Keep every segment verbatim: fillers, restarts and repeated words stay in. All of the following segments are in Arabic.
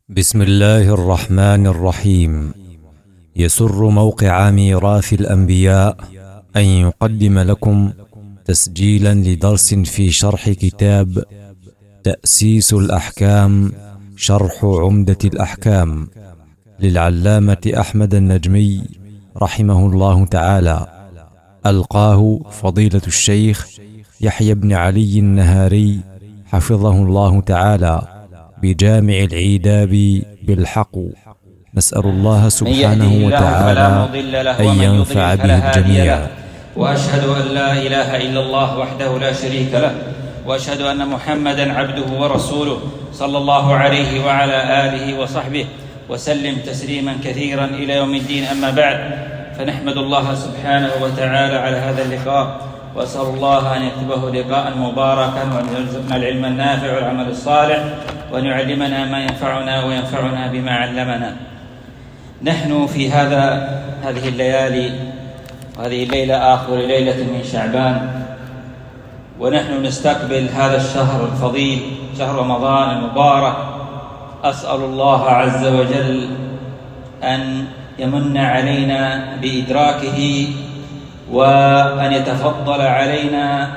بسم الله الرحمن الرحيم. يسر موقع ميراث الأنبياء أن يقدم لكم تسجيلا لدرس في شرح كتاب تأسيس الأحكام شرح عمدة الأحكام للعلامة أحمد النجمي رحمه الله تعالى، ألقاه فضيلة الشيخ يحيى بن علي النهاري حفظه الله تعالى بجامع العيداب بالحق. نسأل الله سبحانه وتعالى أن ينفع به الجميع. وأشهد أن لا إله إلا الله وحده لا شريك له، وأشهد أن محمدا عبده ورسوله صلى الله عليه وعلى آله وصحبه وسلم تسليما كثيرا إلى يوم الدين. أما بعد، فنحمد الله سبحانه وتعالى على هذا اللقاء، وأسأل الله أن يكتبه لقاء مباركا، وأن يرزقنا العلم النافع والعمل الصالح، وأن يعلمنا ما ينفعنا وينفعنا بما علمنا. نحن في هذا هذه الليالي وهذه الليلة آخر ليلة من شعبان، ونحن نستقبل هذا الشهر الفضيل، شهر رمضان المبارك. أسأل الله عز وجل أن يمن علينا بإدراكه، وأن يتفضل علينا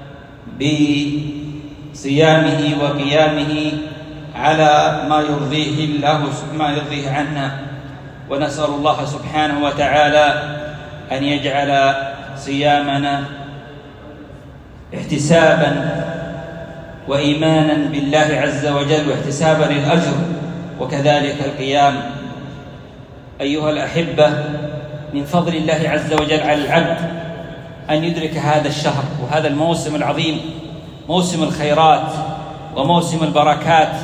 بصيامه وقيامه على ما يرضيه الله ما يرضيه عنا. ونسأل الله سبحانه وتعالى أن يجعل صيامنا احتسابا وإيمانا بالله عز وجل، واحتسابا للأجر، وكذلك القيام. أيها الأحبة، من فضل الله عز وجل على العبد أن يدرك هذا الشهر وهذا الموسم العظيم، موسم الخيرات وموسم البركات،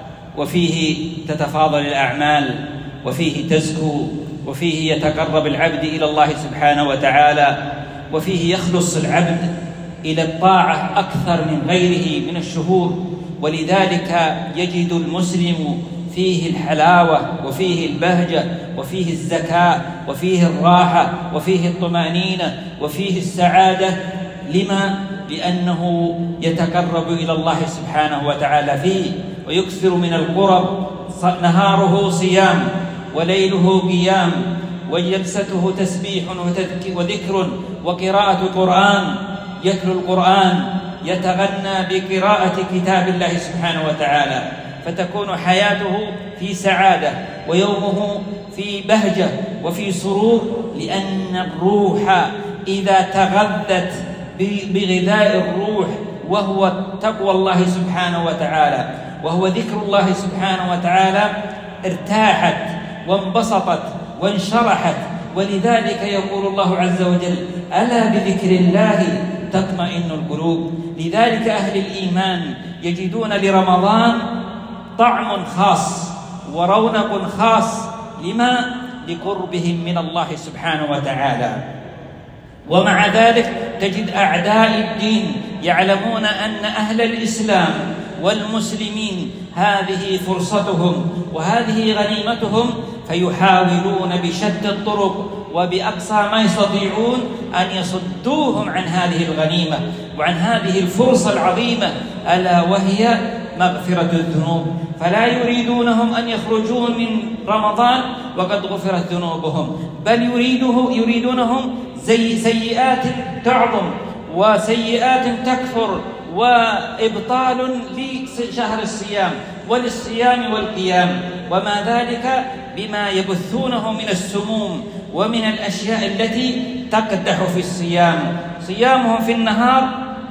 وفيه تتفاضل الأعمال، وفيه تزكو، وفيه يتقرب العبد إلى الله سبحانه وتعالى، وفيه يخلص العبد إلى الطاعة أكثر من غيره من الشهور. ولذلك يجد المسلم فيه الحلاوة، وفيه البهجة، وفيه الزكاة، وفيه الراحة، وفيه الطمأنينة، وفيه السعادة. لما؟ لأنه يتقرب إلى الله سبحانه وتعالى فيه، ويكثر من القرب. نهاره صيام، وليله قيام، وجلسته تسبيح وذكر وقراءة قرآن، يتلو القرآن، يتغنى بقراءة كتاب الله سبحانه وتعالى، فتكون حياته في سعادة، ويومه في بهجة وفي سرور، لأن الروح إذا تغذت بغذاء الروح وهو تقوى الله سبحانه وتعالى، وهو ذكر الله سبحانه وتعالى، ارتاحت وانبسطت وانشرحت. ولذلك يقول الله عز وجل: ألا بذكر الله تطمئن القلوب. لذلك أهل الإيمان يجدون لرمضان طعم خاص ورونق خاص. لما؟ لقربهم من الله سبحانه وتعالى. ومع ذلك تجد أعداء الدين يعلمون أن أهل الإسلام والمسلمين هذه فرصتهم وهذه غنيمتهم، فيحاولون بشتى الطرق وبأقصى ما يستطيعون أن يصدوهم عن هذه الغنيمة وعن هذه الفرصة العظيمة، ألا وهي مغفرة الذنوب. فلا يريدونهم أن يخرجوا من رمضان وقد غفرت ذنوبهم، بل يريده يريدونهم زي سيئات تعظم وسيئات تكفر، وإبطال لشهر الصيام وللصيام والقيام، وما ذلك بما يبثونه من السموم ومن الأشياء التي تقدح في الصيام. صيامهم في النهار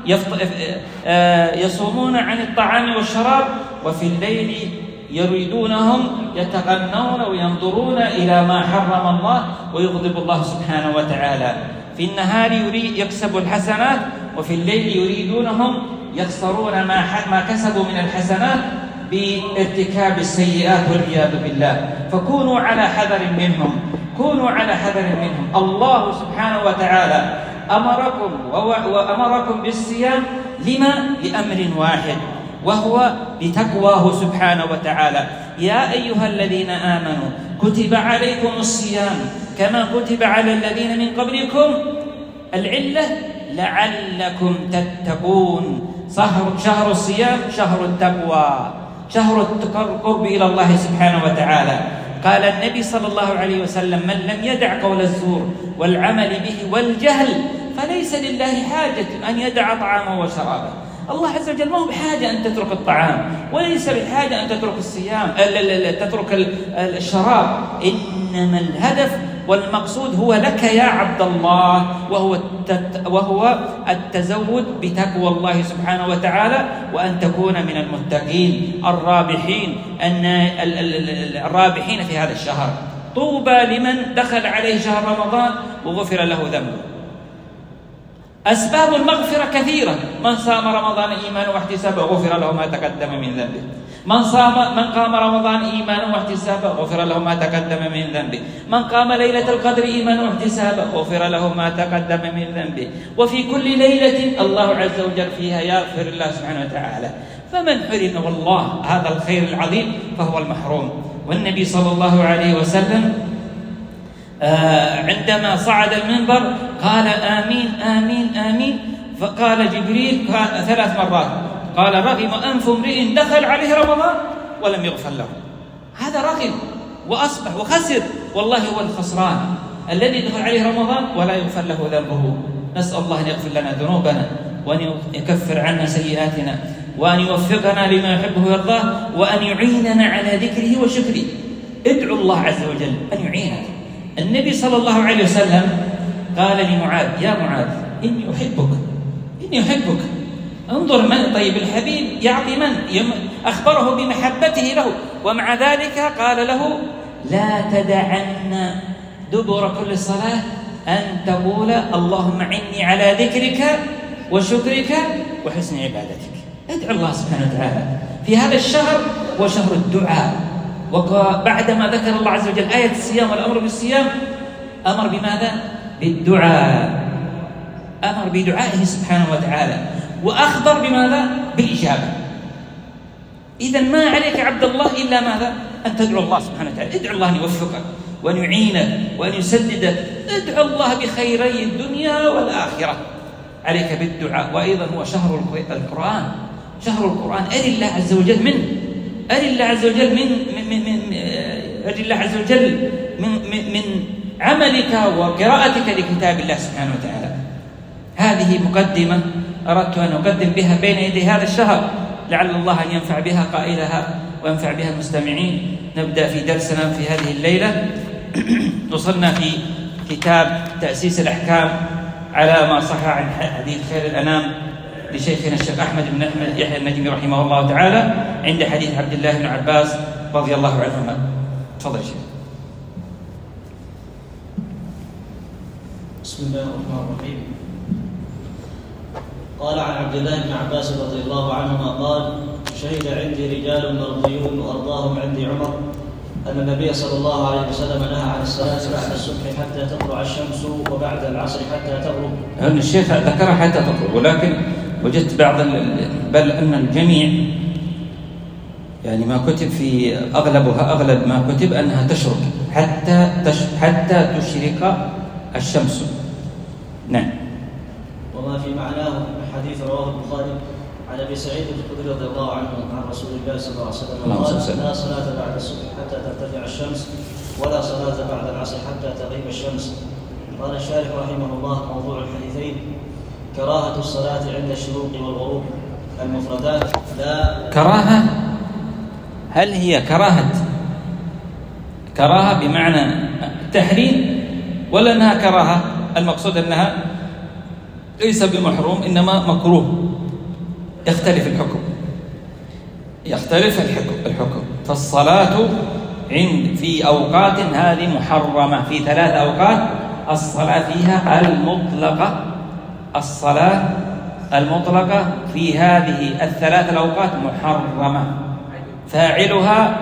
يصومون عن الطعام والشراب، وفي الليل يريدونهم يتغنون وينظرون إلى ما حرم الله ويغضب الله سبحانه وتعالى. في النهار يريد يكسب الحسنات، وفي الليل يريدونهم يخسرون ما ما كسبوا من الحسنات بارتكاب السيئات والعياذ بالله. فكونوا على حذر منهم، كونوا على حذر منهم. الله سبحانه وتعالى أمركم وأمركم بالصيام لما؟ لأمر واحد، وهو لتقواه سبحانه وتعالى. يا أيها الذين آمنوا كتب عليكم الصيام كما كتب على الذين من قبلكم. العلة لعلكم تتقون. شهر الصيام شهر التقوى، شهر القرب إلى الله سبحانه وتعالى. قال النبي صلى الله عليه وسلم: من لم يدع قول الزور والعمل به والجهل فليس لله حاجة أن يدع طعامه وشرابه. الله عز وجل ما هو بحاجة أن تترك الطعام، وليس بحاجة أن تترك الصيام تترك الشراب، إنما الهدف والمقصود هو لك يا عبد الله، وهو وهو التزود بتقوى الله سبحانه وتعالى، وأن تكون من المتقين الرابحين أن الرابحين في هذا الشهر. طوبى لمن دخل عليه شهر رمضان وغفر له ذنبه. أسباب المغفرة كثيرة. من صام رمضان إيمانا واحتسابا غفر له ما تقدم من ذنبه. من صام من قام رمضان إيمانا واحتسابا غفر له ما تقدم من ذنبه. من قام ليلة القدر إيمانا واحتسابا غفر له ما تقدم من ذنبه. وفي كل ليلة الله عز وجل فيها يغفر الله سبحانه وتعالى. فمن حرم والله هذا الخير العظيم فهو المحروم. والنبي صلى الله عليه وسلم عندما صعد المنبر قال: آمين آمين آمين. فقال جبريل ثلاث مرات، قال: رغم أنف امرئ دخل عليه رمضان ولم يغفر له. هذا رغم وأصبح وخسر، والله هو الخسران الذي دخل عليه رمضان ولا يغفر له ذنبه. نسأل الله أن يغفر لنا ذنوبنا، وأن يكفر عنا سيئاتنا، وأن يوفقنا لما يحبه ويرضاه، وأن يعيننا على ذكره وشكره. ادعو الله عز وجل أن يعينك. النبي صلى الله عليه وسلم قال لمعاذ: يا معاذ إني أحبك إني أحبك. انظر من طيب الحبيب يعطي من أخبره بمحبته له، ومع ذلك قال له: لا تدعن دبر كل صلاة أن تقول اللهم أعني على ذكرك وشكرك وحسن عبادتك. ادعو الله سبحانه وتعالى في هذا الشهر، وشهر الدعاء. وبعدما ذكر الله عز وجل آية الصيام والأمر بالصيام أمر بماذا؟ بالدعاء. أمر بدعائه سبحانه وتعالى، وأخبر بماذا؟ بالإجابة. إذن ما عليك عبد الله إلا ماذا؟ أن تدعو الله سبحانه وتعالى. ادعو الله أن يوفقك وأن يعينك وأن يسددك. ادعو الله بخيري الدنيا والآخرة. عليك بالدعاء. وأيضا هو شهر القرآن. شهر القرآن أري الله عز وجل منه أري الله عز وجل من من من أري الله عز وجل من من, من عملك وقراءتك لكتاب الله سبحانه وتعالى. هذه مقدمة أردت أن أقدم بها بين يدي هذا الشهر، لعل الله أن ينفع بها قائلها وينفع بها المستمعين. نبدأ في درسنا في هذه الليلة. وصلنا في كتاب تأسيس الأحكام على ما صح عن حديث خير الأنام لشيخنا الشيخ أحمد بن أحمد يحيى النجمي رحمه الله تعالى، عند حديث عبد الله بن عباس رضي الله عنهما. تفضل يا شيخ. بسم الله الرحمن الرحيم. قال عن عبد الله بن عباس رضي الله عنهما قال: شهد عندي رجال مرضيون وأرضاهم عندي عمر أن النبي صلى الله عليه وسلم نهى عن الصلاة بعد الصبح حتى تطلع الشمس وبعد العصر حتى تغرب. أن الشيخ ذكر حتى تطلع، ولكن وجدت بعض بل أن الجميع يعني ما كتب في أغلبها أغلب ما كتب أنها تشرق حتى تش حتى تشرق الشمس. نعم. وما في معناه حديث رواه البخاري عن ابي سعيد الخدري رضي الله عنه عن رسول الله صلى الله عليه وسلم قال: لا صلاة بعد الصبح حتى ترتفع الشمس، ولا صلاة بعد العصر حتى تغيب الشمس. قال الشارح رحمه الله: موضوع الحديثين كراهة الصلاة عند الشروق والغروب. المفردات لا كراهة. هل هي كراهة كراهة بمعنى تحريم، ولا أنها كراهة المقصود أنها ليس بمحروم إنما مكروه؟ يختلف الحكم يختلف الحكم الحكم فالصلاة عند في أوقات هذه محرمة، في ثلاث أوقات الصلاة فيها المطلقة الصلاة المطلقة في هذه الثلاث الأوقات محرمة. فاعلها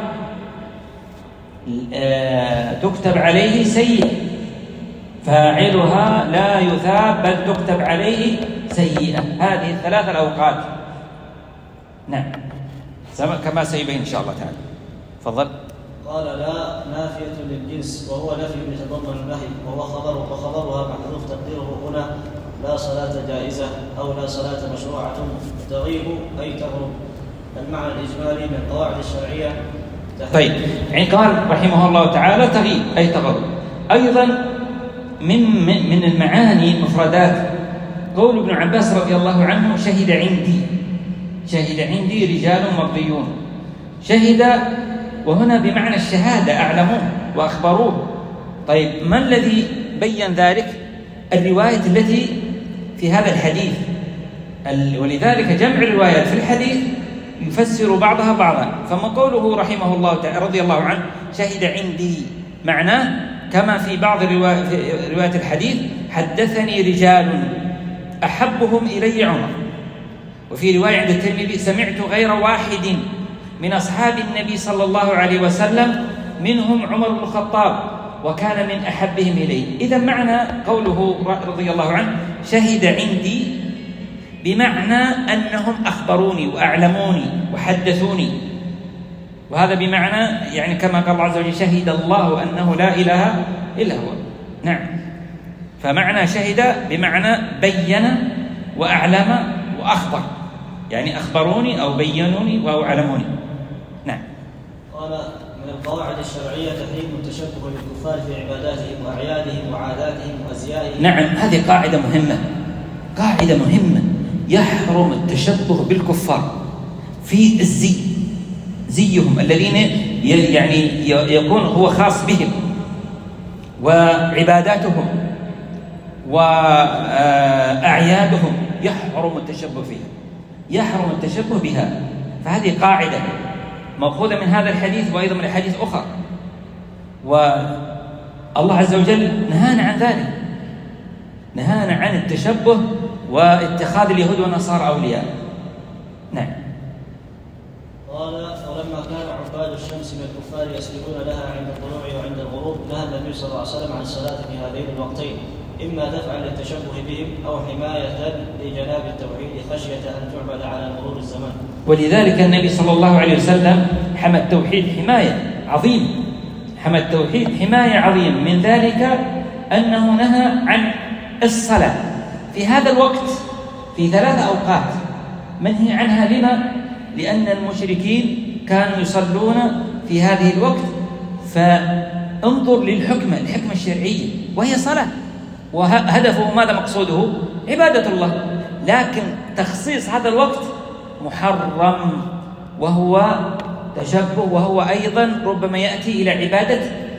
تكتب عليه سيء، فاعلها لا يثاب بل تكتب عليه سيئة. هذه الثلاث الأوقات. نعم، كما سيبين إن شاء الله تعالى. تفضل. قال: لا نافية للجنس، وهو نفي يتضمن النهي، وهو خبر وخبرها محذوف تقديره هنا لا صلاة جائزة أو لا صلاة مشروعة تغيب أي تغرب. المعنى الإجمالي من القواعد الشرعية. طيب، يعني قال رحمه الله تعالى تغيير أي تغرب. أيضا من من المعاني المفردات قول ابن عباس رضي الله عنه شهد عندي، شهد عندي رجال مرضيون. شهد وهنا بمعنى الشهادة، أعلموه وأخبروه. طيب، ما الذي بين ذلك؟ الرواية التي في هذا الحديث، ولذلك جمع الروايات في الحديث يفسر بعضها بعضا. فما قوله رحمه الله تعالى رضي الله عنه شهد عندي معناه كما في بعض روايات الحديث حدثني رجال أحبهم إلي عمر، وفي رواية عند الترمذي سمعت غير واحد من أصحاب النبي صلى الله عليه وسلم منهم عمر بن الخطاب وكان من أحبهم إلي. إذا معنى قوله رضي الله عنه شهد عندي بمعنى أنهم أخبروني وأعلموني وحدثوني، وهذا بمعنى يعني كما قال الله عز وجل شهد الله أنه لا إله إلا هو. نعم، فمعنى شهد بمعنى بين وأعلم وأخبر، يعني أخبروني أو بينوني أو أعلموني. نعم. قال من القواعد الشرعية تحريم التشبه بالكفار في عباداتهم وأعيادهم وعاداتهم وأزيائهم. نعم، هذه قاعدة مهمة، قاعدة مهمة. يحرم التشبه بالكفار في الزي، زيهم الذين يعني يكون هو خاص بهم، وعباداتهم وأعيادهم يحرم التشبه فيها، يحرم التشبه بها. فهذه قاعدة مأخوذة من هذا الحديث وأيضا من الحديث أخرى، والله عز وجل نهانا عن ذلك، نهانا عن التشبه واتخاذ اليهود والنصارى أولياء. نعم. قال ولما كان عباد الشمس من الكفار يسجدون لها عند الطلوع وعند الغروب نهى النبي صلى الله عليه وسلم عن الصلاة في هذين الوقتين، إما دفعا للتشبه بهم أو حماية لجناب التوحيد خشية أن تعبد على مرور الزمان. ولذلك النبي صلى الله عليه وسلم حمى التوحيد حماية عظيم، حمى التوحيد حماية عظيم. من ذلك أنه نهى عن الصلاة في هذا الوقت في ثلاث أوقات، منهي عنها. لما؟ لأن المشركين كانوا يصلون في هذه الوقت، فانظر للحكمة، الحكمة الشرعية وهي صلاة، وهدفه ماذا؟ مقصوده عبادة الله، لكن تخصيص هذا الوقت محرم، وهو تشبه، وهو أيضا ربما يأتي إلى عبادة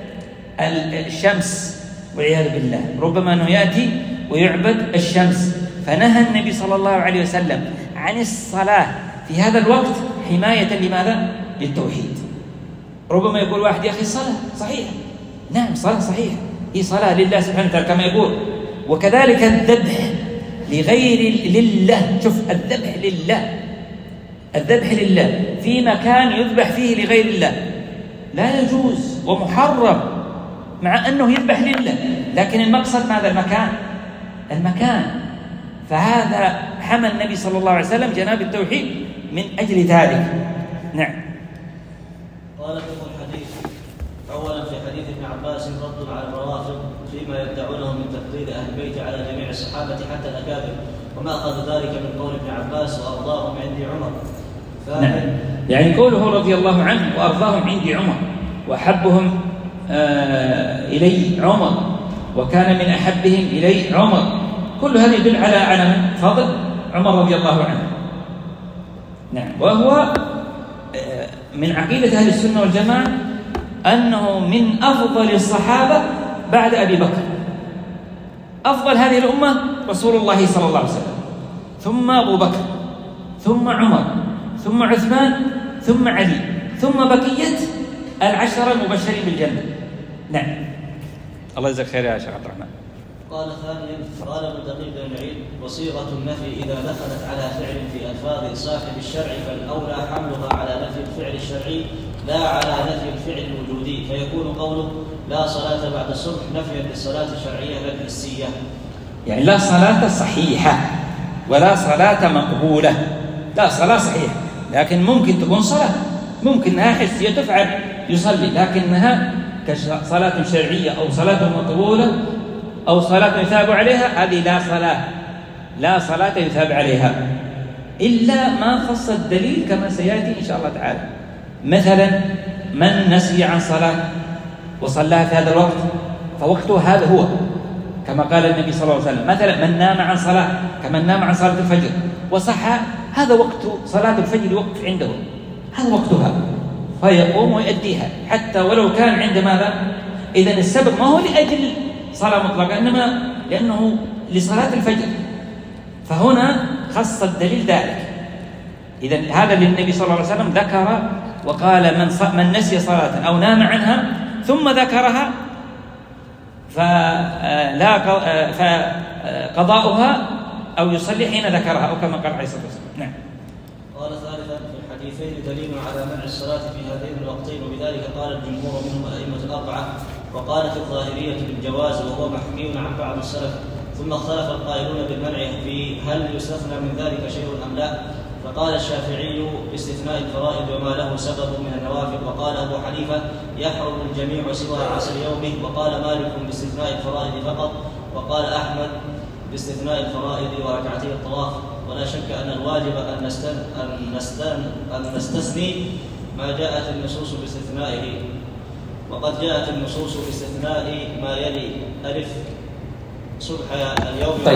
الشمس والعياذ بالله، ربما أنه يأتي ويعبد الشمس. فنهى النبي صلى الله عليه وسلم عن الصلاة في هذا الوقت حماية لماذا؟ للتوحيد. ربما يقول واحد يا أخي صلاة صحيح، نعم صلاة صحيح، هي صلاة لله سبحانه وتعالى كما يقول. وكذلك الذبح لغير لله، شوف الذبح لله، الذبح لله في مكان يذبح فيه لغير الله لا يجوز ومحرم، مع أنه يذبح لله، لكن المقصد ماذا؟ المكان، المكان. فهذا حمى النبي صلى الله عليه وسلم جناب التوحيد من أجل ذلك. نعم. قال في الحديث أولا في حديث ابن عباس رد على الروافض فيما يدعونه من تفضيل أهل البيت على جميع الصحابة حتى الأكابر، وما أخذ ذلك من قول ابن عباس وأرضاهم عندي عمر. نعم. يعني قوله رضي الله عنه وأرضاهم عندي عمر وأحبهم آه إلي عمر وكان من أحبهم إلي عمر، كل هذا يدل على على فضل عمر رضي الله عنه. نعم. وهو من عقيدة أهل السنة والجماعة أنه من أفضل الصحابة بعد أبي بكر. أفضل هذه الأمة رسول الله صلى الله عليه وسلم، ثم أبو بكر، ثم عمر، ثم عثمان، ثم علي، ثم بقية العشرة المبشرين بالجنة. نعم. الله يجزاك خير يا شيخ عبد الرحمن. قال ثانيا قال ابن دقيق العيد وصيغة النفي إذا دخلت على فعل في ألفاظ صاحب الشرع فالأولى حملها على نفي الفعل الشرعي لا على نفي الفعل الوجودي، فيكون قوله لا صلاة بعد الصبح نفيا للصلاة الشرعية لا الحسية، يعني لا صلاة صحيحة ولا صلاة مقبولة، لا صلاة صحيحة، لكن ممكن تكون صلاة، ممكن انها حسية تفعل يصلي، لكنها كصلاة شرعية أو صلاة مقبولة أو صلاة يثاب عليها، هذه لا صلاة، لا صلاة يثاب عليها. إلا ما خص الدليل كما سيأتي إن شاء الله تعالى. مثلا من نسي عن صلاة وصلاها في هذا الوقت فوقته هذا هو كما قال النبي صلى الله عليه وسلم. مثلا من نام عن صلاة كمن نام عن صلاة الفجر وصحى، هذا وقت صلاة الفجر وقت عنده، هذا وقتها، فيقوم ويؤديها حتى ولو كان عند ماذا؟ إذن السبب ما هو لأجل صلاة مطلقة، إنما لأنه لصلاة الفجر، فهنا خص الدليل ذلك. إذن هذا اللي النبي صلى الله عليه وسلم ذكر وقال من, من نسي صلاة أو نام عنها ثم ذكرها فلا فقضاؤها أو يصلي حين ذكرها، أو كما قال عليه الصلاة والسلام. نعم. قال ثالثا في الحديثين دليل على منع الصلاة في هذين الوقتين، وبذلك قال الجمهور منهم الأئمة الأربعة، وقالت الظاهرية بالجواز وهو محكي عن بعض السلف، ثم اختلف القائلون بالمنع في هل يستثنى من ذلك شيء أم لا، فقال الشافعي باستثناء الفرائض وما له سبب من النوافل، وقال أبو حنيفة يحرم الجميع سوى عصر يومه، وقال مالك باستثناء الفرائض فقط، وقال أحمد باستثناء الفرائض وركعتي الطواف. ولا شك أن الواجب أن نستن أن نستن أن نستثني ما جاءت النصوص باستثنائه، وقد جاءت النصوص باستثناء ما يلي: ألف صبح اليوم. طيب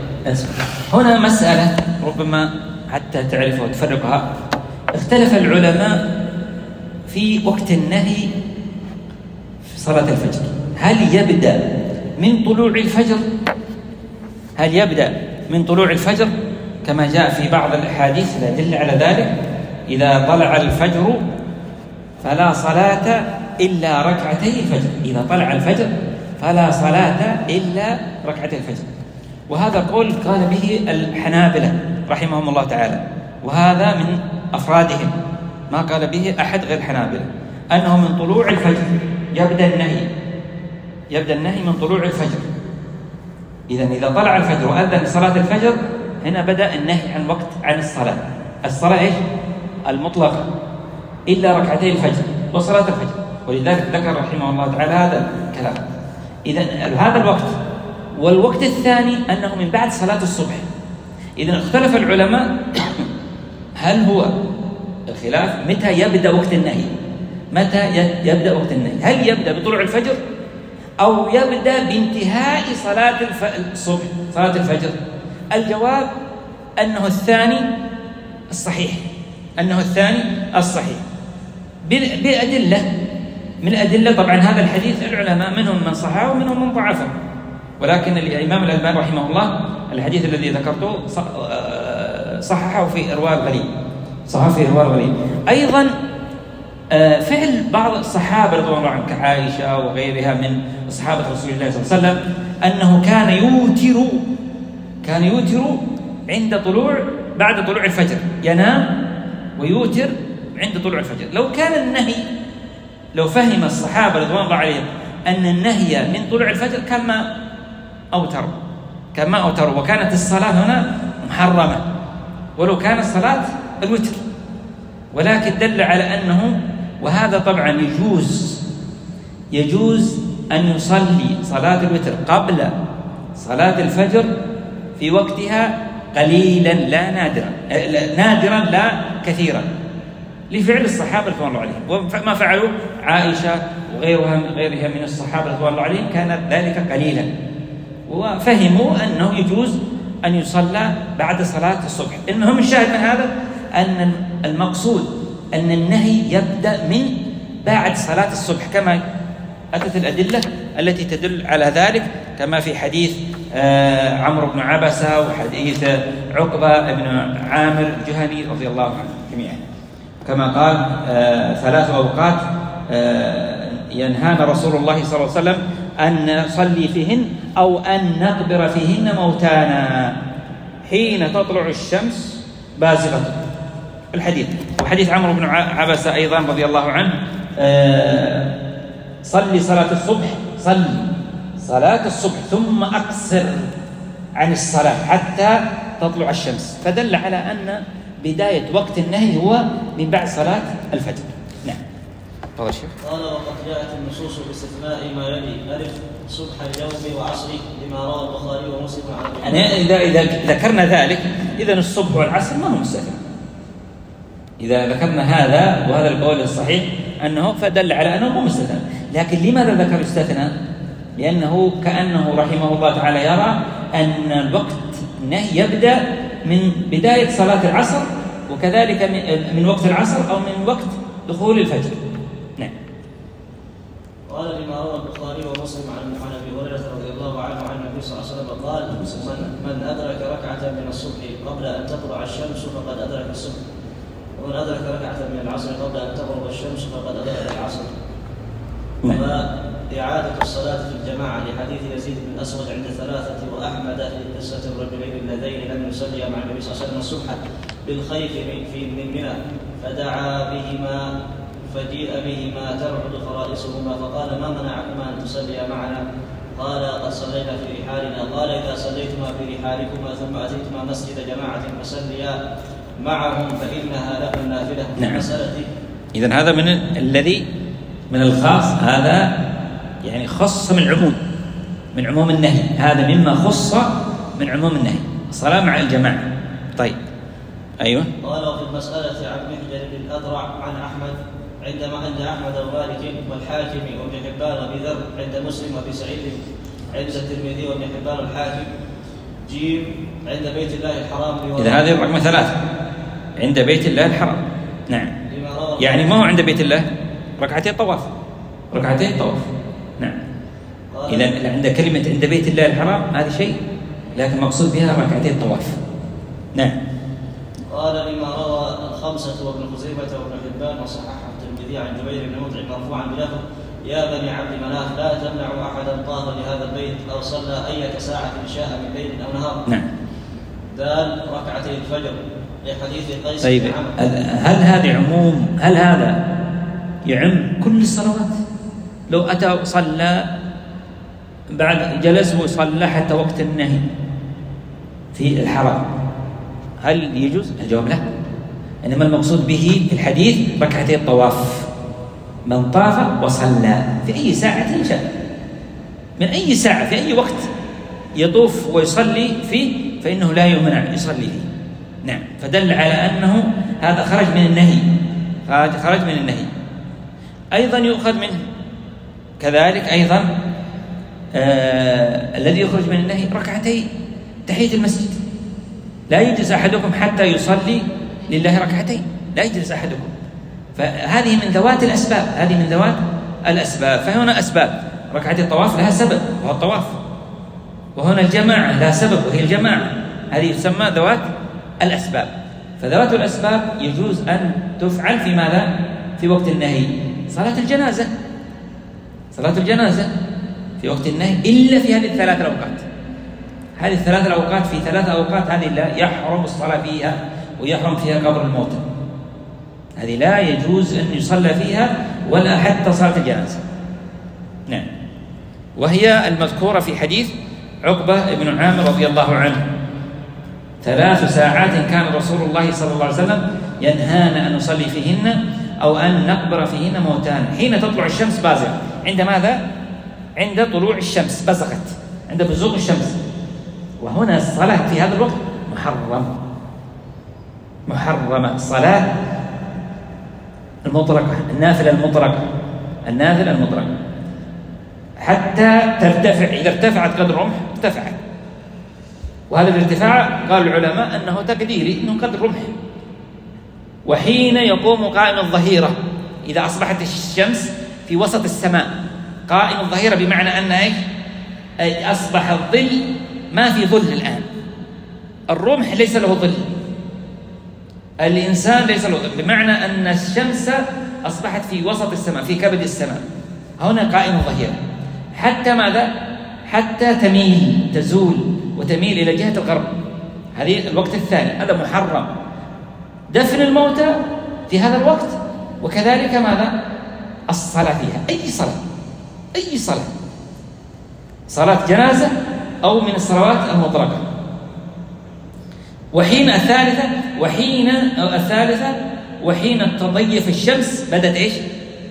هنا مسألة ربما حتى تعرفها وتفرقها. اختلف العلماء في وقت النهي في صلاة الفجر، هل يبدأ من طلوع الفجر هل يبدأ من طلوع الفجر كما جاء في بعض الأحاديث الأدلة على ذلك: إذا طلع الفجر فلا صلاة إلا ركعتي الفجر، إذا طلع الفجر فلا صلاة إلا ركعتي الفجر. وهذا قول قال به الحنابلة رحمهم الله تعالى، وهذا من أفرادهم، ما قال به أحد غير الحنابلة، أنه من طلوع الفجر يبدأ النهي يبدأ النهي من طلوع الفجر. إذن إذا طلع الفجر وأذن صلاة الفجر هنا بدأ النهي عن وقت عن الصلاة. الصلاة إيش؟ المطلقة، إلا ركعتي الفجر وصلاة الفجر، ولذلك ذكر رحمه الله تعالى هذا الكلام. إذن هذا الوقت. والوقت الثاني أنه من بعد صلاة الصبح. إذن اختلف العلماء هل هو الخلاف متى يبدأ وقت النهي، متى يبدأ وقت النهي، هل يبدأ بطلوع الفجر أو يبدأ بانتهاء صلاة الصبح صلاة الفجر؟ الجواب أنه الثاني الصحيح أنه الثاني الصحيح بأدلة من الأدلة. طبعا هذا الحديث العلماء منهم من صححه ومنهم من ضعفه، ولكن الإمام الألباني رحمه الله الحديث الذي ذكرته صححه في إرواء الغليل صححه في إرواء الغليل. أيضا فعل بعض الصحابة رضي الله عنهم كعائشة وغيرها من صحابة رسول الله صلى الله عليه وسلم أنه كان يوتر كان يوتر عند طلوع بعد طلوع الفجر، ينام ويوتر عند طلوع الفجر. لو كان النهي لو فهم الصحابة رضوان الله عليهم أن النهي من طلوع الفجر كان ما أوتر كان ما أوتر وكانت الصلاة هنا محرمة، ولو كان الصلاة الوتر، ولكن دل على أنه، وهذا طبعا يجوز يجوز أن يصلي صلاة الوتر قبل صلاة الفجر في وقتها قليلا لا نادرا نادرا لا كثيرا، لفعل الصحابة رضوان الله عليهم، وما فعلوا عائشة وغيرها غيرها من الصحابة رضوان الله عليهم كانت ذلك قليلا، وفهموا أنه يجوز أن يصلى بعد صلاة الصبح. المهم الشاهد من هذا أن المقصود أن النهي يبدأ من بعد صلاة الصبح، كما أتت الأدلة التي تدل على ذلك، كما في حديث عمرو بن عبسة وحديث عقبة بن عامر الجهني رضي الله عنه جميعا، كما قال ثلاث أوقات ينهانا رسول الله صلى الله عليه وسلم أن نصلي فيهن أو أن نقبر فيهن موتانا: حين تطلع الشمس بازغة، الحديث. وحديث عمرو بن عبسة أيضا رضي الله عنه: صلي صلاة الصبح صلي صلاة الصبح ثم أقصر عن الصلاة حتى تطلع الشمس، فدل على أن بداية وقت النهي هو من بعد صلاة الفجر. نعم. تفضل شيخ. قال وقد جاءت النصوص باستثناء ما يلي: ألف صبح اليوم وعصره، لما روى البخاري ومسلم عن يعني إذا إذا ذكرنا ذلك إذا الصبح والعصر ما هو مستثنى. إذا ذكرنا هذا وهذا القول الصحيح أنه فدل على أنه مو مستثنى. لكن لماذا ذكر استثنى؟ لأنه كأنه رحمه الله تعالى يرى أن الوقت النهي يبدأ من بداية صلاة العصر، وكذلك من وقت العصر أو من وقت دخول الفجر. نعم. قال لما روى البخاري ومسلم عن ابي هريره رضي الله عنه عن النبي صلى الله عليه وسلم قال: من ادرك ركعه من الصبح قبل ان تطلع الشمس فقد ادرك الصبح، ومن ادرك ركعه من العصر قبل ان تغرب الشمس فقد ادرك العصر. وإعادة الصلاة في الجماعة لحديث يزيد بن الأسود عند ثلاثة وأحمد في قصة الرجلين اللذين لم يصليا مع النبي صلى الله عليه وسلم الصبح بالخيف في من منى، فدعا بهما فجيء بهما ترعد فرائصهما، فقال: ما منعكما أن تصليا معنا؟ قال: قد صلينا في رحالنا. قال: إذا صليتما في رحالكما ثم أتيتما مسجد جماعة فصليا معهم فإنها لكم نافلة. نعم. إذن هذا من الذي من الخاص، هذا يعني خص من عموم من عموم النهي، هذا مما خص من عموم النهي، الصلاة مع الجماعة. طيب أيوة. قال: وفي المسألة عن محجن بن الأذرع عن أحمد عندما عند أحمد ومالك والحاكم وابن حبان وابي ذر عند مسلم وابي سعيد عند الترمذي وابن حبان والحاكم. جيم عند بيت الله الحرام. إذا هذه رقم ثلاثة عند بيت الله الحرام. نعم. يعني ما هو عند بيت الله ركعتين طواف، ركعتين طواف. نعم. إذا عند كلمة عند بيت الله الحرام هذا شيء، لكن مقصود بها ركعتين طواف. نعم. قال: لما روى الخمسة وابن خزيمة وابن حبان وصححه الترمذي عن جبير بن مطعم مرفوعا بلفظ: يا بني عبد مناف لا تمنعوا أحدا طاف لهذا البيت أو صلى أية ساعة شاء من ليل أو نهار. نعم. دال ركعتي الفجر لحديث قيس طيب، بن عمرو. هل هذا عموم؟ هل هذا يعم كل الصلوات؟ لو أتى صلى بعد جلس وصلى حتى وقت النهي في الحرام، هل يجوز؟ الجواب لا. إنما المقصود به في الحديث ركعتي الطواف، من طاف وصلى في أي ساعة شاء، من أي ساعة في أي وقت يطوف ويصلي فيه فإنه لا يمنع يصلي فيه. نعم. فدل على أنه هذا خرج من النهي، خرج من النهي. أيضا يؤخذ منه كذلك أيضا آه الذي يخرج من النهي ركعتي تحية المسجد. لا يجلس أحدكم حتى يصلي لله ركعتين، لا يجلس أحدكم. فهذه من ذوات الأسباب، هذه من ذوات الأسباب. فهنا أسباب، ركعتي الطواف لها سبب وهو الطواف، وهنا الجماعة لها سبب وهي الجماعة، هذه تسمى ذوات الأسباب. فذوات الأسباب يجوز أن تفعل في ماذا؟ في وقت النهي. صلاة الجنازة، صلاة الجنازة في وقت النهي إلا في هذه الثلاث الأوقات. هذه الثلاث الأوقات في ثلاث أوقات هذه لا يحرم الصلاة فيها، ويحرم فيها قبر الموتى، هذه لا يجوز أن يصلى فيها ولا حتى صلاة الجنازة. نعم. وهي المذكورة في حديث عقبة بن عامر رضي الله عنه: ثلاث ساعات كان رسول الله صلى الله عليه وسلم ينهانا أن نصلي فيهن أو أن نقبر فيهن موتانا حين تطلع الشمس بازغة. عند ماذا؟ عند طلوع الشمس، بزغت عند بزوغ الشمس. وهنا الصلاة في هذا الوقت محرم، محرمة. الصلاة المطلقة، النافلة المطلقة، النافلة المطلقة حتى ترتفع. إذا ارتفعت قدر رمح ارتفعت، وهذا الارتفاع قال العلماء أنه تقديري، أنه قدر رمح. وحين يقوم قائم الظهيرة، إذا أصبحت الشمس في وسط السماء، قائم الظهيرة بمعنى أن إيش؟ أي أصبح الظل ما في ظل الآن، الرمح ليس له ظل، الإنسان ليس له ظل، بمعنى أن الشمس أصبحت في وسط السماء، في كبد السماء. هنا قائم الظهيرة حتى ماذا؟ حتى تميل، تزول وتميل إلى جهة الغرب. هذه الوقت الثاني، هذا محرم. دفن الموتى في هذا الوقت، وكذلك ماذا؟ الصلاة فيها، أي صلاة، أي صلاة، صلاة جنازة أو من الصلوات المطلقة. وحين الثالثة وحين أو الثالثة وحين تضيف الشمس بدأت إيش؟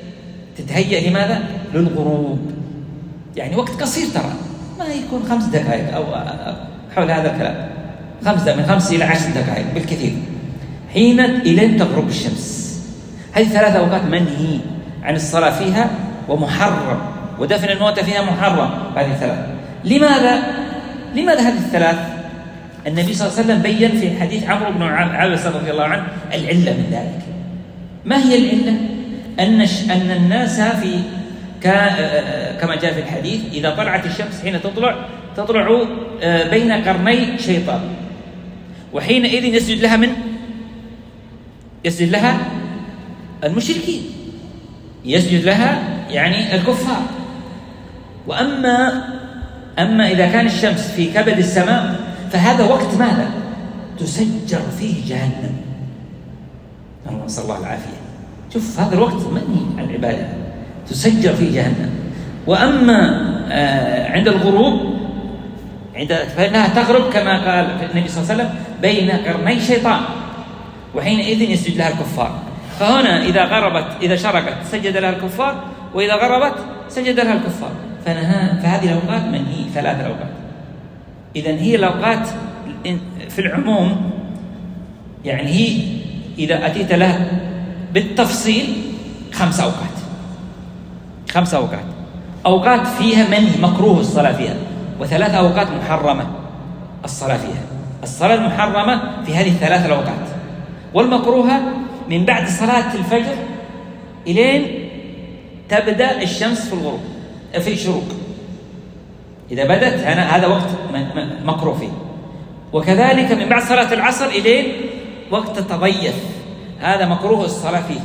تتهيأ لماذا؟ للغروب. يعني وقت قصير ترى، ما يكون خمس دقائق أو حول هذا الكلام، خمس دقائق، من خمس إلى عشر دقائق بالكثير، حين إلين تغرب الشمس. هذه ثلاث أوقات منهي عن الصلاة فيها ومحرم، ودفن الموتى فيها محرم. هذه ثلاث. لماذا؟ لماذا هذه الثلاث؟ النبي صلى الله عليه وسلم بين في حديث عمرو بن عبس رضي الله عنه العلة من ذلك. ما هي العلة؟ أن أن الناس في كما جاء في الحديث إذا طلعت الشمس حين تطلع تطلع بين قرني شيطان، وحينئذ يسجد لها من يسجد لها المشركين، يسجد لها يعني الكفار. وأما أما إذا كان الشمس في كبد السماء فهذا وقت ماذا؟ تسجر فيه جهنم. نسأل الله العافية. شوف هذا الوقت منهي عن العبادة، تسجر فيه جهنم. وأما آه عند الغروب عند فإنها تغرب كما قال النبي صلى الله عليه وسلم بين قرني شيطان، وحينئذ يسجد لها الكفار. فهنا إذا غربت إذا شرقت سجد لها الكفار، وإذا غربت سجد لها الكفار. فنهى فهذه الأوقات منهي، ثلاث الأوقات. إذن هي الأوقات في العموم، يعني هي إذا أتيت لها بالتفصيل خمس أوقات، خمس أوقات أوقات فيها منهي مكروه الصلاة فيها، وثلاث أوقات محرمة الصلاة فيها. الصلاة المحرمة في هذه الثلاث الأوقات، والمكروهة من بعد صلاة الفجر إلين تبدأ الشمس في الغروب في الشروق. إذا بدت هذا وقت مكروه فيه. وكذلك من بعد صلاة العصر إلين وقت تضيف، هذا مكروه الصلاة فيه.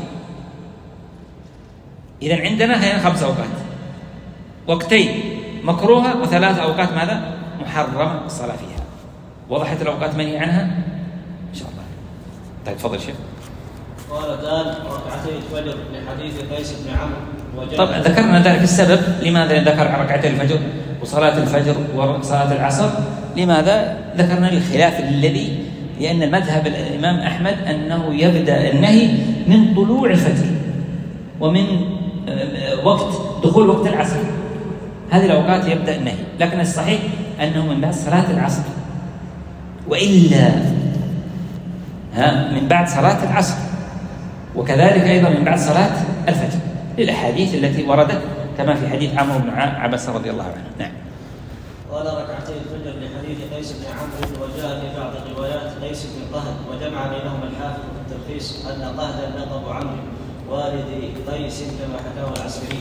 إذن عندنا هنا خمس أوقات، وقتين مكروهة وثلاث أوقات ماذا؟ محرمة الصلاة فيها. وضحت الأوقات منهي عنها إن شاء الله. طيب تفضل شيخ. قال قال ركعتي الفجر لحديث قيس بن عمرو. طبعا ذكرنا ذلك السبب لماذا ذكر ركعتي الفجر وصلاة الفجر وصلاة العصر. لماذا ذكرنا الخلاف الذي لأن المذهب الإمام أحمد أنه يبدأ النهي من طلوع الفجر ومن وقت دخول وقت العصر، هذه الأوقات يبدأ النهي. لكن الصحيح أنه من بعد صلاة العصر، وإلا ها من بعد صلاة العصر، وكذلك أيضا من بعد صلاة الفجر، للأحاديث التي وردت كما في حديث عمرو بن عبس رضي الله عنه. نعم. قال ركعتي الفجر لحديث قيس بن عمرو، وجاء في بعض الروايات قيس بن قهد، وجمع بينهما الحافظ في التلخيص أن قهدا لقب عمرو والد قيس كما حكاه العسكري.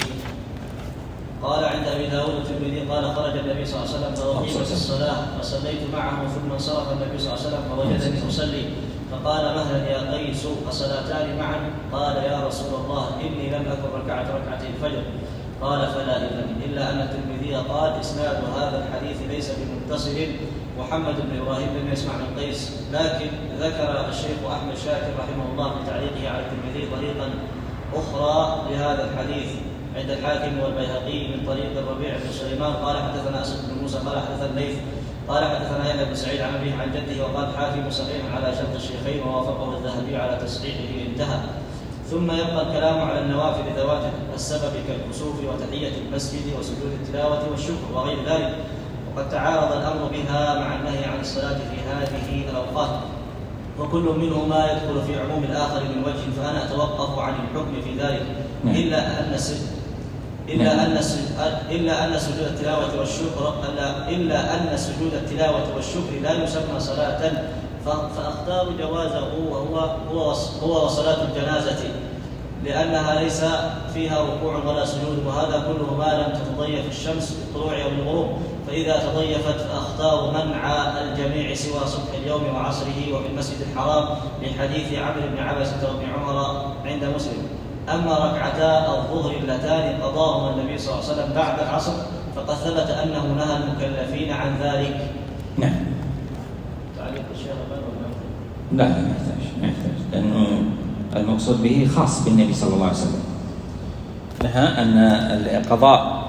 قال عند أبي داود الترمذي قال خرج النبي صلى الله عليه وسلم فأقيمت الصلاة فصليت معه، ثم انصرف النبي صلى الله عليه وسلم فوجدني أصلي فقال مهلا يا قيس أصلاتان معا؟ قال يا رسول الله إني لم أكن ركعت ركعتي الفجر. قال فلا إذن، إلا أن الترمذي قال إسناد هذا الحديث ليس بمتصل، محمد بن إبراهيم لم يسمع من قيس، لكن ذكر الشيخ أحمد شاكر رحمه الله في تعليقه على الترمذي طريقا أخرى لهذا الحديث عند الحاكم والبيهقي من طريق الربيع بن سليمان قال حدثنا أسد بن موسى قال حدثنا الليث قال حدثنا يحيى بن سعيد عن أبيه عن جده، وقال حاكم صحيح على شرط الشيخين ووافقه الذهبي على تصحيحه انتهى. ثم يبقى الكلام على النوافل ذوات السبب كالكسوف وتحية المسجد وسجود التلاوة والشكر وغير ذلك، وقد تعارض الأمر بها مع النهي عن الصلاة في هذه الأوقات، وكل منهما يدخل في عموم الآخر من وجه، فأنا أتوقف عن الحكم في ذلك إلا أن إلا أن إلا أن سجود التلاوة والشكر إلا أن سجود التلاوة والشكر لا يسمى صلاة، فأختار جوازه وهو هو هو وصلاة الجنازة، لأنها ليس فيها ركوع ولا سجود، وهذا كله ما لم تتضيف الشمس بالطلوع أو الغروب، فإذا تضيفت فأختار منع الجميع سوى صبح اليوم وعصره وفي المسجد الحرام لحديث عمرو بن عبسة وابن عمر عند مسلم. أما ركعتا الظهر اللتان قضاهما النبي صلى الله عليه وسلم بعد العصر فقد ثبت أنه نهى المكلفين عن ذلك. نعم. تعليق الشيخ لا لا ما يحتاج ما يحتاج لأنه المقصود به خاص بالنبي صلى الله عليه وسلم. نهى أن قضاء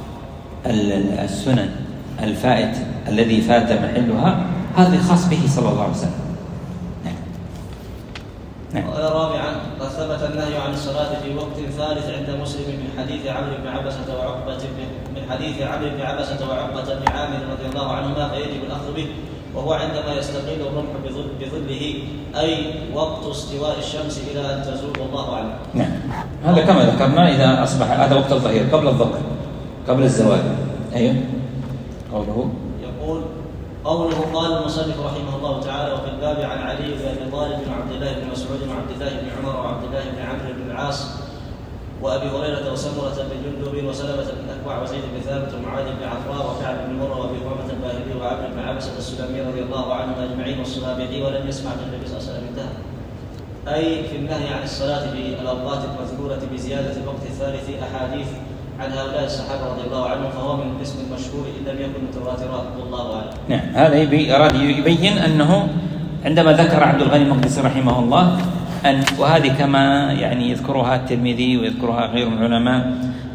السنن الفائت الذي فات محلها هذا خاص به صلى الله عليه وسلم. نعم. نعم. رابعا ثبت النهي عن الصلاة في وقت ثالث عند مسلم من حديث عمرو بن عبسة وعقبة من حديث عمرو بن عبسة وعقبة بن عامر رضي الله عنهما، فيجب الأخذ به، وهو عندما يستقيل الرمح بظله، أي وقت استواء الشمس إلى أن تزول، والله أعلم. نعم، هذا كما ذكرنا إذا أصبح هذا وقت الظهير قبل الظهر قبل الزوال. أيوه قوله يقول قوله قال المصنف رحمه الله تعالى: وفي الباب عن علي بن ابي طالب وعبد الله بن مسعود وعبد الله بن عمر وعبد الله بن عمرو بن العاص وابي هريره وسمره بن جندب وسلمه بن الاكوع وزيد بن ثابت ومعاذ بن عفراء وكعب بن مره وابي هريره الباهلي وعمرو بن عبسه السلمي رضي الله عنهم اجمعين والصنابحي، ولم يسمع من النبي صلى الله عليه وسلم انتهى. اي في النهي عن الصلاه في الاوقات المذكوره بزياده الوقت الثالث احاديث عن هؤلاء الصحابه رضي الله عنهم، فهو من القسم المشهور ان لم يكن متواترا، والله اعلم. نعم، هذا اراد يبين انه عندما ذكر عبد الغني المقدسي رحمه الله أن وهذه كما يعني يذكرها الترمذي ويذكرها غير من العلماء،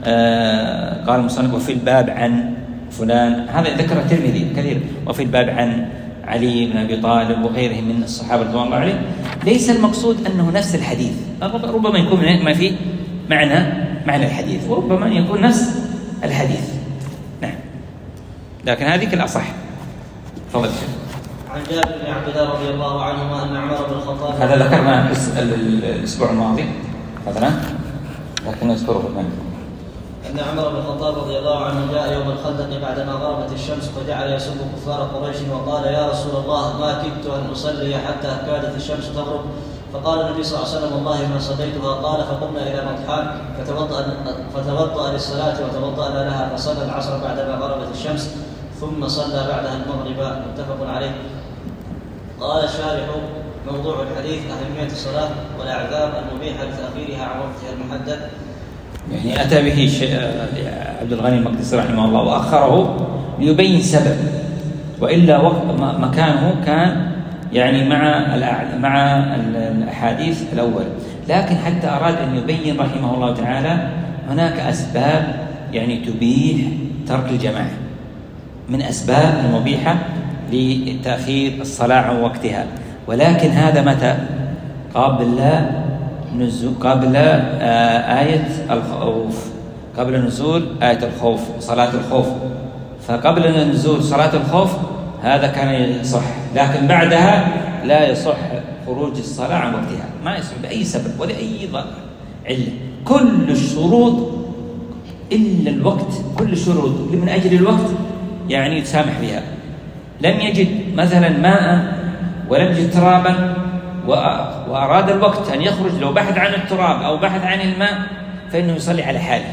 آه قال المصنف وفي الباب عن فلان، هذا ذكر الترمذي كثير، وفي الباب عن علي بن ابي طالب وغيرهم من الصحابه رضوان الله عليهم، ليس المقصود انه نفس الحديث، ربما يكون ما فيه معنى معنى الحديث وربما يكون نفس الحديث. نعم، لكن هذه الأصح. تفضل. عن جابر بن عبد الله رضي الله عنهما أن عمر بن الخطاب، هذا ذكرنا الأسبوع الماضي مثلا، لكن نذكره الآن. أن عمر بن الخطاب رضي الله عنه جاء يوم الخندق بعدما غربت الشمس، فجعل يسب كفار قريش وقال: يا رسول الله، ما كدت أن أصلي حتى كادت الشمس تغرب. فقال النبي صلى الله عليه وسلم: والله ما صليتها. قال: فقمنا إلى مطحان فتوضأ, فتوضأ للصلاة وتوضأنا لها، فصلى العصر بعدما غربت الشمس، ثم صلى بعدها المغرب، متفق عليه. قال الشارح: موضوع الحديث أهمية الصلاة والأعذار المبيحة لتأخيرها عن وقتها المحدد. يعني أتى به عبد الغني المقدسي رحمه الله وأخره ليبين سبب، وإلا وقت مكانه كان يعني مع مع الأحاديث الأول، لكن حتى أراد أن يبين رحمه الله تعالى هناك أسباب يعني تبيح ترك الجماعة، من أسباب المبيحة لتأخير الصلاة عن وقتها، ولكن هذا متى؟ قبل نزول قبل آية الخوف، قبل نزول آية الخوف، صلاة الخوف. فقبل نزول صلاة الخوف هذا كان يصح، لكن بعدها لا يصح خروج الصلاة عن وقتها، ما يصح بأي سبب ولا أي علة. كل الشروط إلا الوقت، كل الشروط من أجل الوقت يعني يتسامح بها. لم يجد مثلا ماء ولم يجد ترابا وأراد الوقت أن يخرج، لو بحث عن التراب أو بحث عن الماء فإنه يصلي على حاله.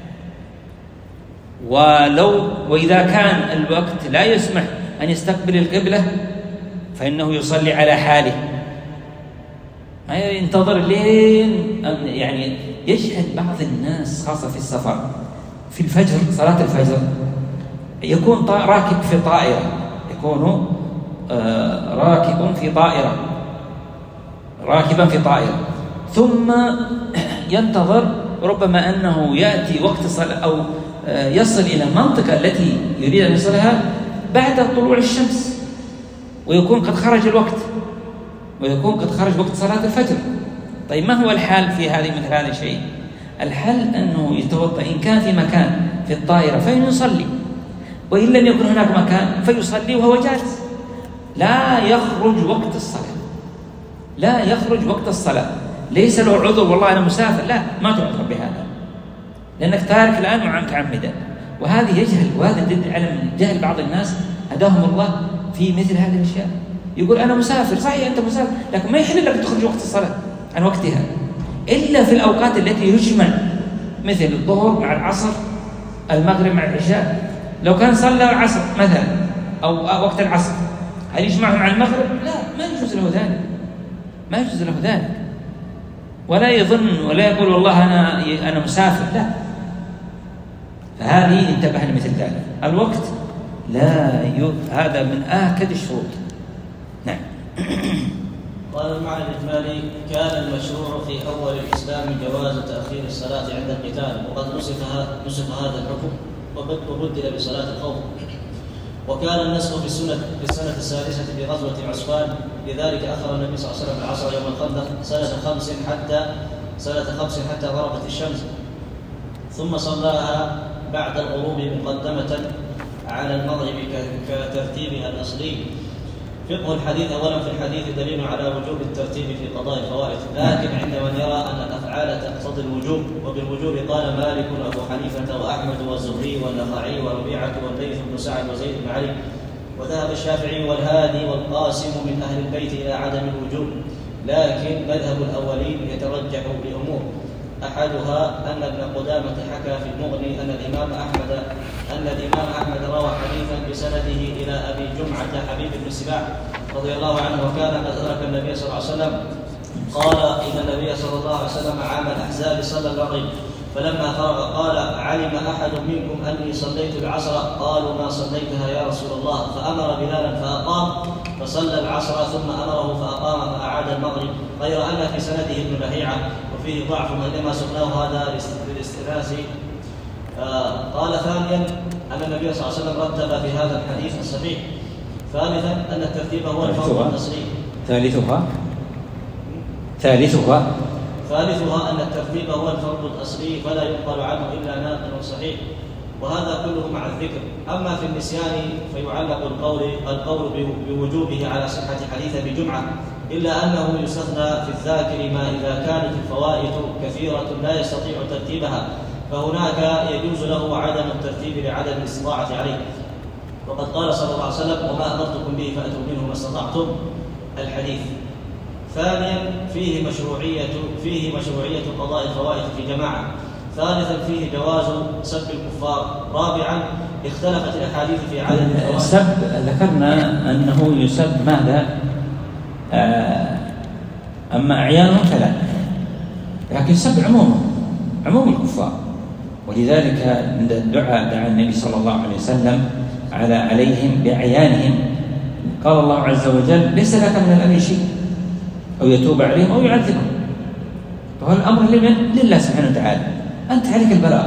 ولو وإذا كان الوقت لا يسمح أن يستقبل القبلة فإنه يصلي على حاله، ما ينتظر لين يعني يشهد بعض الناس خاصة في السفر في الفجر، صلاة الفجر يكون راكب في طائرة، يكون آه راكب في طائرة راكبا في طائرة ثم ينتظر ربما أنه يأتي وقت الصلاة أو آه يصل إلى المنطقة التي يريد أن يصلها بعد طلوع الشمس، ويكون قد خرج الوقت ويكون قد خرج وقت صلاة الفجر. طيب ما هو الحال في هذه مثل هذا الشيء؟ الحل أنه يتوضأ إن كان في مكان في الطائرة فإنه يصلي، وإن لم يكن هناك مكان فيصلي وهو جالس، لا يخرج وقت الصلاة، لا يخرج وقت الصلاة. ليس له عذر والله أنا مسافر، لا، ما تعذر بهذا، لأنك تارك الآن متعمدا. وهذه يجهل، وهذا يدل على جهل بعض الناس هداهم الله في مثل هذه الأشياء. يقول أنا مسافر، صحيح أنت مسافر، لكن ما يحل لك تخرج وقت الصلاة عن وقتها إلا في الأوقات التي يجمع، مثل الظهر مع العصر، المغرب مع العشاء. لو كان صلى العصر مثلا أو وقت العصر هل يجمعه مع المغرب؟ لا، ما يجوز له ذلك، ما يجوز له ذلك. ولا يظن ولا يقول والله أنا أنا مسافر، لا. فهذه انتبه لمثل ذلك. الوقت لا ي... هذا من آكد الشروط. نعم. قال المعنى الإجمالي: كان المشروع في أول الإسلام جواز تأخير الصلاة عند القتال، وقد نسخ نسخ هذا الحكم وبدل بصلاة الخوف. وكان النسخ في السنة في السنة السادسة بغزوة عسفان، لذلك أخر النبي صلى الله عليه وسلم العصر يوم الخندق سنة خمس حتى سنة خمس حتى غربت الشمس، ثم صلاها بعد الغروب مقدمة على المغرب كترتيبها الأصلي. فقه الحديث: أولا في الحديث دليل على وجوب الترتيب في قضاء الفوائد، لكن عند من يرى أن الأفعال تقتضي الوجوب، وبالوجوب قال مالك وأبو حنيفة وأحمد والزهري والنخعي وربيعة والليث بن سعد وزيد بن علي، وذهب الشافعي والهادي والقاسم من أهل البيت إلى عدم الوجوب، لكن مذهب الأولين يترجح لأمور، أحدها أن ابن قدامة حكى في المغني أن الإمام أحمد أن الإمام أحمد روى حديثا بسنده إلى أبي جمعة حبيب بن سباع رضي الله عنه، وكان قد أدرك النبي صلى الله عليه وسلم، قال إن النبي صلى الله عليه وسلم عام الأحزاب صلى المغرب، فلما فرغ قال: علم أحد منكم أني صليت العصر؟ قالوا: ما صليتها يا رسول الله؟ فأمر بلالا فأقام فصلى العصر، ثم أمره فأقام فأعاد المغرب، غير أن في سنده ابن لهيعة وفيه ضعف، وإنما سقناه هذا للاستئناس. آه قال: ثانيا أن النبي صلى الله عليه وسلم رتب في هذا الحديث الصحيح. ثالثا أن الترتيب هو الفرض التصريح. ثالثها ثالثها ثالثها أن الترتيب هو الفرض الأصلي، فلا ينقل عنه إلا ناقل صحيح، وهذا كله مع الذكر. أما في النسيان فيعلق القول القول بوجوبه على صحة حديث أبي جمعة، إلا أنه يستثنى في الذاكر ما إذا كانت الفوائد كثيرة لا يستطيع ترتيبها، فهناك يجوز له عدم الترتيب لعدم الاستطاعة عليه، وقد قال صلى الله عليه وسلم: وما أمرتكم به فأتوا منه ما استطعتم، الحديث. ثانيا فيه مشروعية فيه مشروعية قضاء الفوائد في جماعة. ثالثا فيه جواز سب الكفار. رابعا اختلفت الأحاديث في عدد الفوائد. السب ذكرنا أنه يسب ماذا؟ أما أعيانهم فلا، لكن السب عموما عموم الكفار، ولذلك عند الدعاء دعا النبي صلى الله عليه وسلم على عليهم بأعيانهم، قال الله عز وجل: ليس لك من الأمر شيء، أو يتوب عليهم أو يعذبهم. فهو الأمر لمن؟ لله سبحانه وتعالى، أنت عليك البلاغ.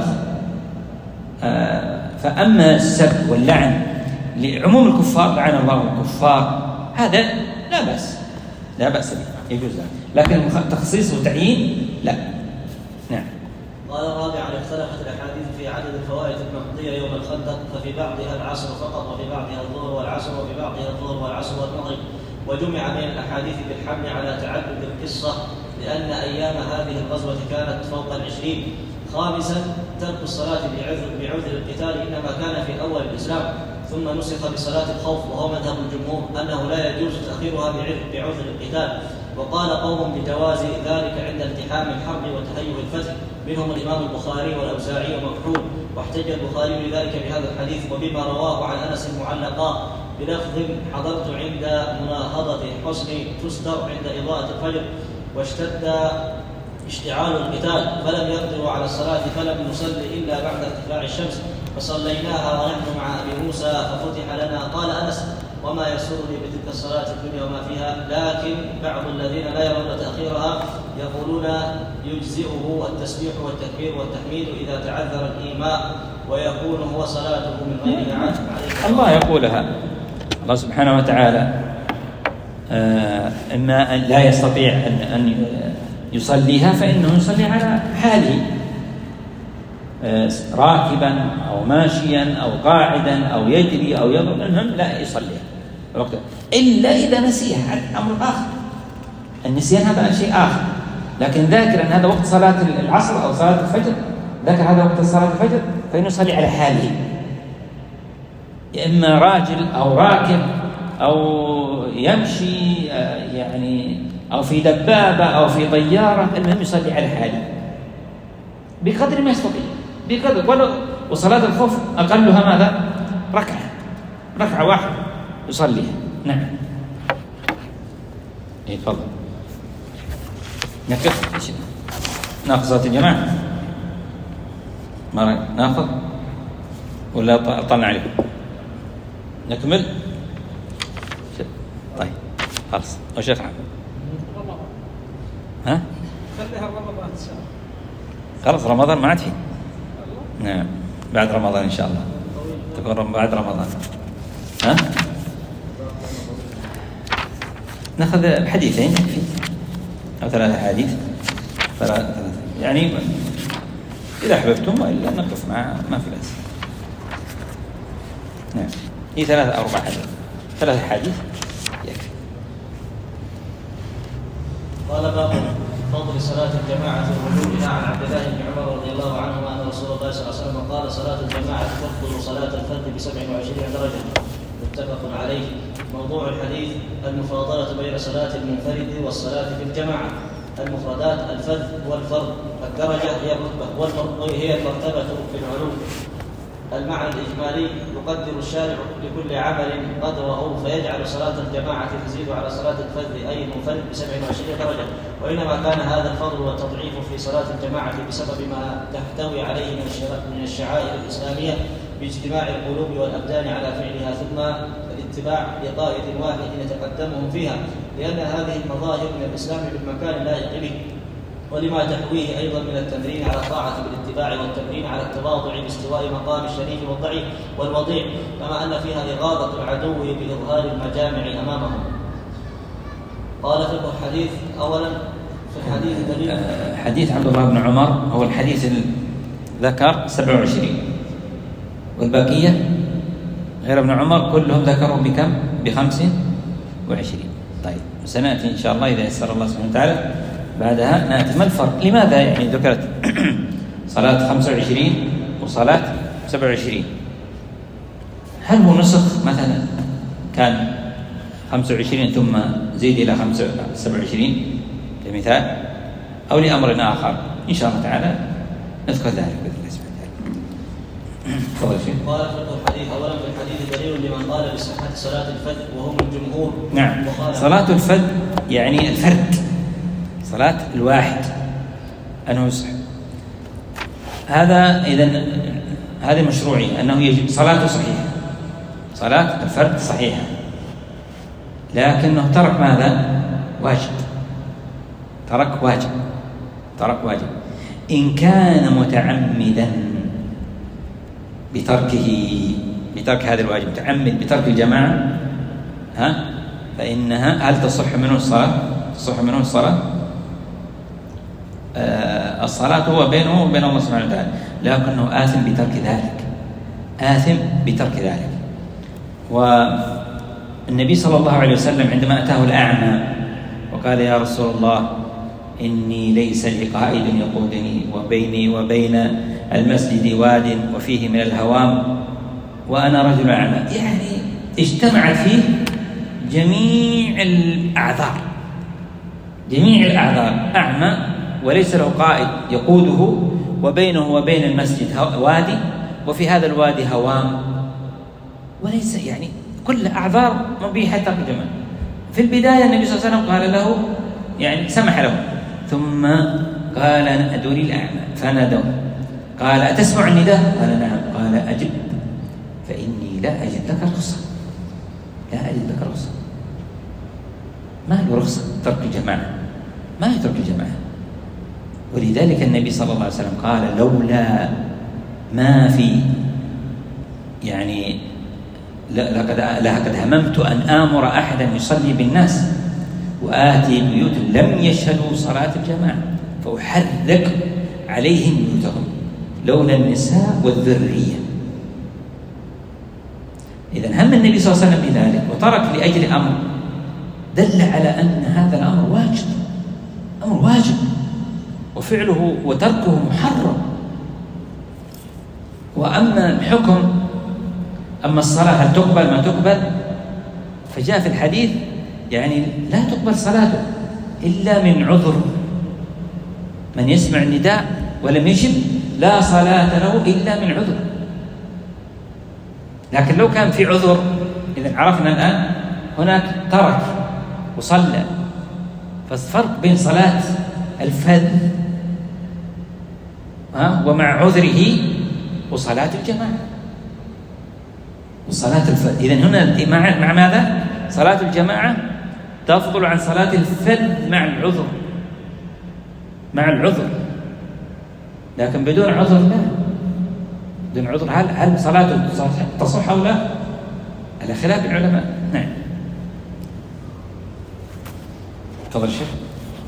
آه فأما السب واللعن لعموم الكفار، لعن الله الكفار، هذا لا بأس لا بأس به، يجوز له، لكن تخصيص وتعيين لا. نعم. قال رابعا اختلفت الأحاديث في عدد الفوائد المقضية يوم الخندق، ففي بعضها العصر فقط، وفي بعضها الظهر والعصر، وفي بعضها الظهر والعصر والمغرب، وجمع بين الأحاديث بالحمل على تعدد القصة، لأن أيام هذه الغزوة كانت فوق العشرين. خامسا ترك الصلاة بعذر القتال إنما كان في أول الإسلام، ثم نسخ بصلاة الخوف، وهو مذهب الجمهور أنه لا يجوز تأخيرها بعذر القتال. وقال قوم بجواز ذلك عند التحام الحرب وتهيؤ الفتح، منهم الإمام البخاري والأوزاعي ومكحول، واحتج البخاري لذلك بهذا الحديث وبما رواه عن أنس معلقا بلفظ: حضرت عند مناهضة حسن تستر عند إضاءة الفجر، واشتد اشتعال القتال، فلم يقدروا على الصلاة، فلم نصلي إلا بعد ارتفاع الشمس، فصليناها ونحن مع أبي موسى ففتح لنا. قال أنس: وما يسرني بتلك الصلاة الدنيا وما فيها، لكن بعض الذين لا يرون تأخيرها يقولون يجزئه التسبيح والتكبير والتحميد إذا تعذر الإيماء، ويكون هو صلاته من غير إعادة. الله يقولها، الله سبحانه وتعالى آه إما أن لا يستطيع أن, أن يصليها فإنه يصلي على حاله، آه راكبا أو ماشيا أو قاعدا أو يجري أو يضرب، المهم لا يصليها وقتها، إلا إذا نسيها، هذا أمر آخر. النسيان هذا شيء آخر، لكن ذاكر أن هذا وقت صلاة العصر أو صلاة الفجر، ذاكر هذا وقت صلاة الفجر، فإنه يصلي على حاله، إما راجل أو راكب أو يمشي يعني أو في دبابة أو في طيارة، المهم يصلي على حاله بقدر ما يستطيع، بقدر ولو. وصلاة الخوف أقلها ماذا؟ ركعة ركعة واحدة يصليها. نعم. إيه تفضل. نكف ناخذ صلاة الجماعة، ما ناخذ ولا طلع عليكم؟ نكمل. طيب خلاص. وشيخ عام ها خليها رمضان ان شاء الله. خلاص رمضان ما عاد فيه. نعم بعد رمضان ان شاء الله تكون بعد رمضان. ها ناخذ حديثين يكفي او ثلاثة حديث. ثلاثة يعني إذا أحببتم، وإلا نقف مع ما في بأس. نعم، هي ثلاثة أربع حديث، ثلاثة حديث يكفي. قال باب فضل صلاة الجماعة وجوبها. عن عبد الله بن عمر رضي الله عنهما أن رسول الله صلى الله عليه وسلم قال: صلاة الجماعة تفضل صلاة الفرد بسبع وعشرين درجة. متفق عليه. موضوع الحديث: المفاضلة بين صلاة المنفرد والصلاة في الجماعة. المفردات: الفرد والفرد. الدرجة هي الرتبة هي المرتبة في العلو. المعنى الإجمالي: يقدر الشارع لكل عمل قدره، فيجعل صلاة الجماعة تزيد على صلاة الفرد أي المنفرد بسبع وعشرين درجة. وإنما كان هذا الفضل والتضعيف في صلاة الجماعة بسبب ما تحتوي عليه من الشعائر الإسلامية باجتماع القلوب والأبدان على فعلها، ثم الاتباع لقائد واحد يتقدمهم فيها، لأن هذه المظاهر من الإسلام بالمكان اللائق به، ولما تحويه أيضا من التمرين على الطاعة بالاتباع والتمرين على التواضع باستواء مقام الشريف والضعيف والوضيع، كما أن فيها إغاظة العدو بإظهار المجامع أمامهم. قال في الحديث: أولا في الحديث دليل. حديث عبد الله بن عمر هو الحديث ذكر سبع وعشرين، والبقية غير ابن عمر كلهم ذكروا بكم؟ بخمس وعشرين. طيب، سنأتي إن شاء الله إذا يسر الله سبحانه وتعالى بعدها نأتي ما الفرق، لماذا يعني ذكرت صلاة خمسة وعشرين وصلاة سبع وعشرين؟ هل هو نسخ مثلا كان خمسة وعشرين ثم زيد إلى سبع وعشرين كمثال، أو لأمر آخر؟ إن شاء الله تعالى نذكر ذلك بإذن الله سبحانه وتعالى. قال في الحديث: أولا في الحديث دليل لمن قال بصحة صلاة الفجر وهم الجمهور. نعم، صلاة الفجر يعني الفرد، صلاة الواحد أنه يصح. هذا إذن هذه مشروعية، أنه يجب صلاته صحيحة، صلاة الفرد صحيحة، لكنه ترك ماذا؟ واجب، ترك واجب، ترك واجب. إن كان متعمدا بتركه بترك هذا الواجب، متعمد بترك الجماعة، ها فإنها هل تصح منه الصلاة؟ تصح منه الصلاة؟ آه الصلاة هو بينه وبين الله سبحانه وتعالى، لكنه آثم بترك ذلك، آثم بترك ذلك. والنبي صلى الله عليه وسلم عندما أتاه الأعمى وقال: يا رسول الله، إني ليس لي قائد يقودني، وبيني وبين المسجد واد وفيه من الهوام، وأنا رجل أعمى، يعني اجتمعت فيه جميع الأعذار، جميع الأعذار، أعمى وليس له قائد يقوده، وبينه وبين المسجد وادي، وفي هذا الوادي هوام، وليس يعني كل أعذار مبيحة تقدما. في البداية النبي صلى الله عليه وسلم قال له، يعني سمح له، ثم قال: أدوا لي الأعمى، فنادوا، قال: أتسمع النداء؟ قال: نعم. قال: أجب، فإني لا أجد لك رخصة، لا أجد لك رخصة. ما له رخصة ترك الجماعة، ما يترك الجماعة. ولذلك النبي صلى الله عليه وسلم قال: لولا ما في يعني لقد لقد هممت أن آمر أحدا يصلي بالناس وآتي بيوت لم يشهدوا صلاة الجماعة فأحرق عليهم بيوتهم لولا النساء والذرية. إذن هم النبي صلى الله عليه وسلم بذلك وترك لأجل أمر دل على أن هذا الأمر واجب، أمر واجب، وفعله وتركه محرم. وأما الحكم، أما الصلاة هل تقبل ما تقبل، فجاء في الحديث يعني لا تقبل صلاته إلا من عذر، من يسمع النداء ولم يجب لا صلاة له إلا من عذر. لكن لو كان في عذر، إذن عرفنا الآن هناك ترك وصلى، فالفرق بين صلاة الفذ ومع عذره وصلاة الجماعة وصلاة الفذ. إذن هنا مع, مع ماذا؟ صلاة الجماعة تفضل عن صلاة الفذ مع العذر، مع العذر، لكن بدون عذر لا، بدون عذر هل هل صلاته تصح أو لا؟ على خلاف العلماء. نعم. تفضل شيخ.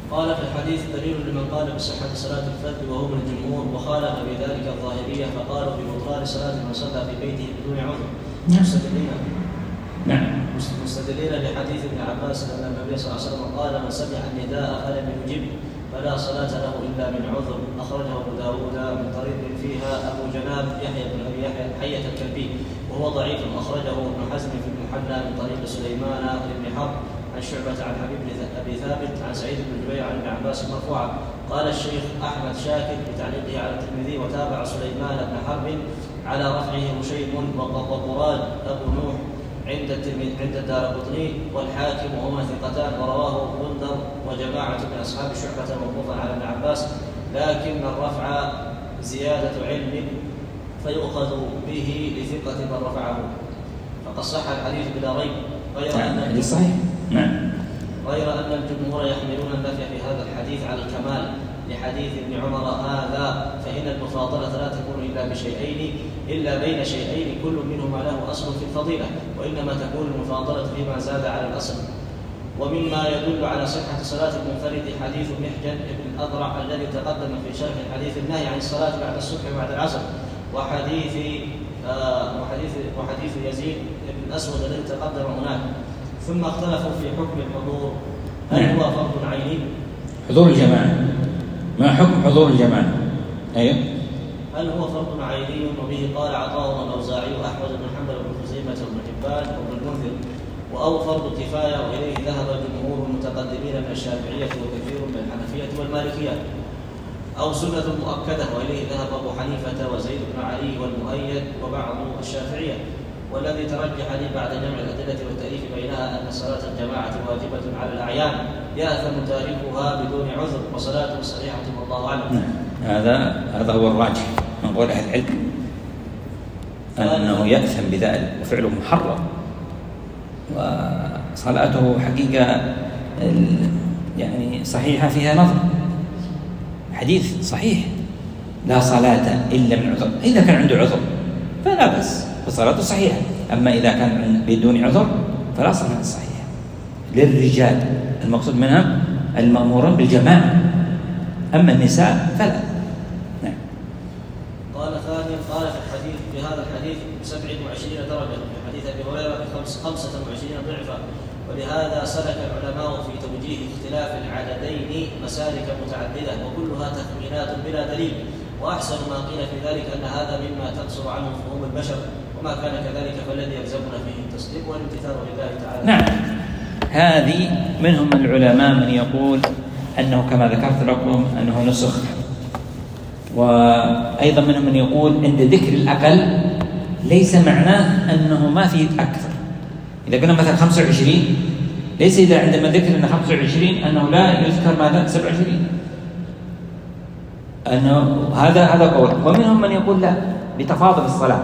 قال في الحديث دليل لمن قال بصحة صلاة الفرد وهو من الجمهور، وخالف بذلك الظاهرية فقالوا ببطلان صلاة من صلى في بيته بدون عذر. مستدلين نعم مستدلين بحديث ابن عباس أن النبي صلى الله عليه وسلم قال من سمع النداء فلم يجب فلا صلاة له إلا من عذر. أخرجه أبو داود من طريق فيها أبو جناب يحيى بن أبي يحيى حية الكلبي وهو ضعيف. أخرجه ابن حزم في المحلى من طريق سليمان بن حرب عن شعبة عن حبيب بن أبي ثابت عن سعيد بن جبير عن ابن عباس مرفوعا. قال الشيخ أحمد شاكر بتعليقه على الترمذي وتابع سليمان بن حرب على رفعه هشيم وقراد أبو نوح عند الترمذي عند الدارقطني والحاكم وهما ثقتان، ورواه غندر وجماعة من أصحاب شعبة موقوفا على ابن عباس، لكن الرفع زيادة علم فيؤخذ به لثقة من رفعه، فقد صح الحديث بلا ريب. غير أن صحيح نعم غير أن الجمهور يحملون النفي في هذا الحديث على الكمال لحديث ابن عمر هذا، فإن المفاضلة لا تكون إلا بشيئين إلا بين شيئين كل منهما له أصل في الفضيلة، وإنما تكون المفاضلة فيما زاد على الأصل. ومما يدل على صحة صلاة المنفرد حديث محجن بن الأضرع الذي تقدم في شرح الحديث النهي عن الصلاة بعد الصبح وبعد العصر، وحديث آه وحديث وحديث يزيد بن الأسود الذي تقدم هناك. ثم اختلفوا في حكم الحضور، هل هو فرض عيني؟ حضور الجماعة، ما حكم حضور الجماعة؟ أيوه هل هو فرض عيني؟ وبه قال عطاء والأوزاعي وأحمد بن حنبل وابن خزيمة وابن حبان وابن المنذر، وأو فرض كفاية، وإليه ذهب جمهور المتقدمين من الشافعية وكثير من الحنفية والمالكية، أو سنة مؤكدة، وإليه ذهب أبو حنيفة وزيد بن علي والمؤيد وبعض الشافعية. والذي ترجح لي بعد جمع الأدلة والتأليف بينها أن صلاة الجماعة واجبة على الأعيان يأثم تاركها بدون عذر وصلاته صحيحة والله أعلم. هذا هذا هو الراجح من قول أهل العلم، أنه يأثم بذلك وفعله محرم، وصلاته حقيقة يعني صحيحة فيها نظر. حديث صحيح لا صلاة إلا من عذر، إذا كان عنده عذر فلا بأس فصلاته صحيحة، أما إذا كان بدون عذر فلا صلاة صحيحة. للرجال المقصود منها المأمورون بالجماعة، أما النساء فلا. نعم. قال ثانيا قال في الحديث في هذا الحديث سبع وعشرين درجة، في حديث أبي هريرة خمسة وعشرين ضعفا، ولهذا سلك العلماء في توجيه اختلاف العددين مسالك متعددة وكلها تخمينات بلا دليل، وأحسن ما قيل في ذلك أن هذا مما تقصر عنه فهوم البشر، وما كان كذلك فالذي يلزمنا فيه التصديق والامتثال لله تعالى. نعم. هذه منهم العلماء من يقول أنه كما ذكرت لكم أنه نسخ، وأيضا منهم من يقول عند ذكر الأقل ليس معناه أنه ما في أكثر. إذا قلنا مثلا خمسة وعشرين ليس إذا عندما ذكر أن خمسة وعشرين أنه لا يذكر ماذا سبعة وعشرين، أنه هذا هذا قول. ومنهم من يقول لا بتفاضل الصلاة،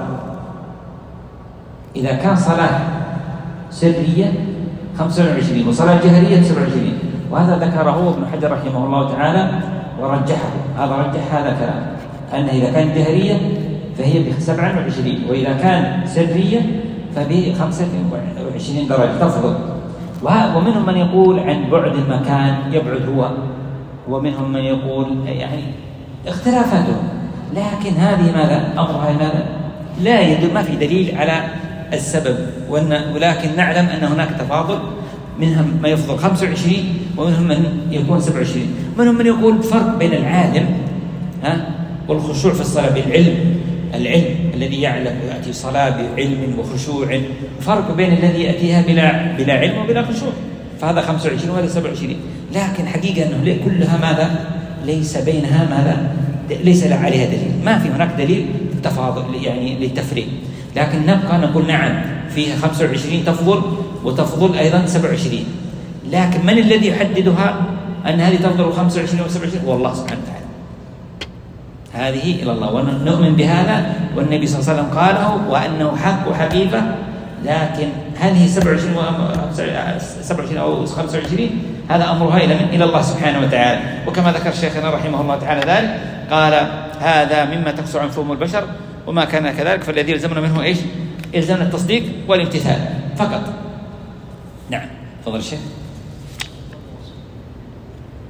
إذا كان صلاة سرية خمسة وعشرين وصلاة جهرية سبعة وعشرين، وهذا ذكره ابن حجر رحمه الله تعالى ورجحه. هذا رجح هذا كلام أنه إذا كان جهرية فهي بسبعة وعشرين، وإذا كان سرية فبخمسة وعشرين درجة تفضل. ومنهم من يقول عن بعد المكان يبعد هو، ومنهم من يقول يعني اختلافاته، لكن هذه ماذا أمرها ماذا لا يدل، ما في دليل على السبب، ولكن نعلم أن هناك تفاضل، منهم من يفضل خمسة وعشرين ومنهم من يكون سبعة وعشرين. منهم من يقول فرق بين العالم ها والخشوع في الصلاة بالعلم، العلم الذي يعلم ويأتي صلاة بعلم وخشوع، فرق بين الذي يأتيها بلا بلا علم وبلا خشوع، فهذا خمسة وعشرين وهذا سبعة وعشرين. لكن حقيقة أنه كلها ماذا ليس بينها ماذا ليس عليها دليل، ما في هناك دليل تفاضل يعني للتفريق، لكن نبقى نقول نعم فيها خمسة وعشرين تفضل وتفضل أيضا سبعة وعشرين، لكن من الذي يحددها أن هذه تفضل خمسة وعشرين و سبعة وعشرين؟ والله سبحانه وتعالى، هذه إلى الله، ونؤمن بهذا، والنبي صلى الله عليه وسلم قاله وأنه حق وحقيقة. لكن هل هي سبعة وعشرين سبعة وعشرين أو خمسة وعشرين؟ هذا أمرها إلى من؟ إلى الله سبحانه وتعالى. وكما ذكر شيخنا رحمه الله تعالى ذلك، قال هذا مما تقصر عن فهم البشر، وما كان كذلك فالذي يلزمنا منه إيش؟ يلزمنا التصديق والامتثال فقط. نعم، تفضل الشيخ.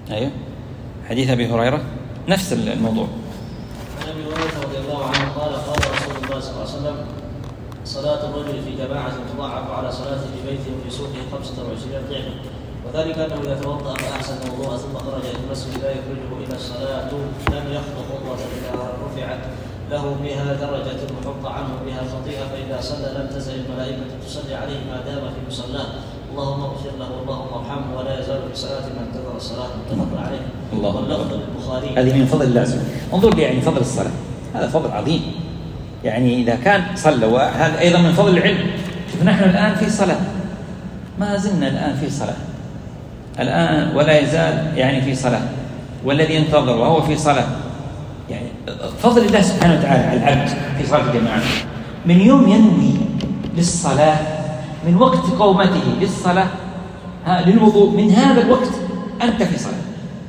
أيوه حديث أبي هريرة نفس الموضوع. عن أبي هريرة رضي الله عنه قال قال رسول الله صلى الله عليه وسلم صلاة الرجل في جماعة تضاعف على صلاته في بيته وفي سوقه خمسة وعشرين ضعفا، وذلك أنه إذا توضأ فأحسن الوضوء ثم خرج إلى المسجد لا يخرجه إلى الصلاة لم يخطو خطوة إلا رفعت له بها درجة وحط عنه بها خطيئة، فإذا صلى لم تزل الملائكة تصلي عليه ما دام في مصلاه اللهم اغفر له اللهم ارحمه ولا يزال في صلاة من انتظر الصلاة متفق عليه. واللفظ للبخاري. هذه من فضل الله سبحانه. انظر لي يعني فضل الصلاة، هذا فضل عظيم. يعني إذا كان صلى، وهذا أيضا من فضل العلم. شوف نحن الآن في صلاة، ما زلنا الآن في صلاة الآن ولا يزال يعني في صلاة، والذي ينتظر وهو في صلاة. يعني فضل الله سبحانه وتعالى على العبد في صلاة الجماعة، من يوم ينوي للصلاة من وقت قومته للصلاة للوضوء، من هذا الوقت أنت في صلاة.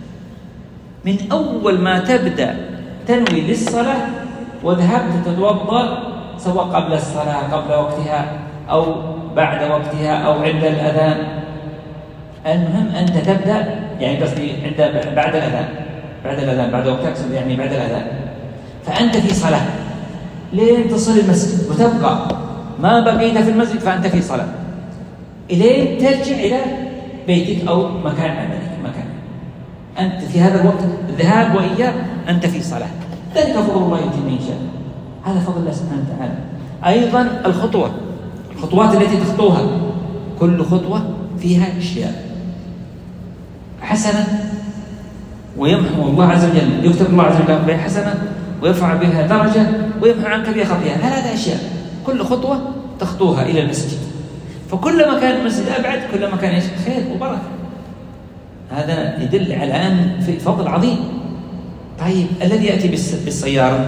من أول ما تبدأ تنوي للصلاة وذهبت تتوضأ، سواء قبل الصلاة قبل وقتها أو بعد وقتها أو عند الأذان، المهم أنت تبدأ يعني قصدي عند بعد الأذان بعد الأذان بعد وقتك يعني بعد الأذان، فأنت في صلاة لين تصل المسجد وتبقى ما بقيت في المسجد فأنت في صلاة إلين ترجع إلى بيتك أو مكان عملك مكان أنت في هذا الوقت الذهاب وإياه أنت في صلاة. ذلك فضل الله يؤتيه من يشاء، هذا فضل الله سبحانه وتعالى. أيضا الخطوة الخطوات التي تخطوها، كل خطوة فيها أشياء حسنة ويمحو الله عز وجل، يكتب الله عز وجل بها حسنة ويرفع بها درجة ويمحو عنك بها خطيئة. ثلاثة أشياء كل خطوة تخطوها إلى المسجد، فكلما كان المسجد أبعد كلما كان خير وبركة. هذا يدل على أن في فضل عظيم. طيب الذي يأتي بالسيارة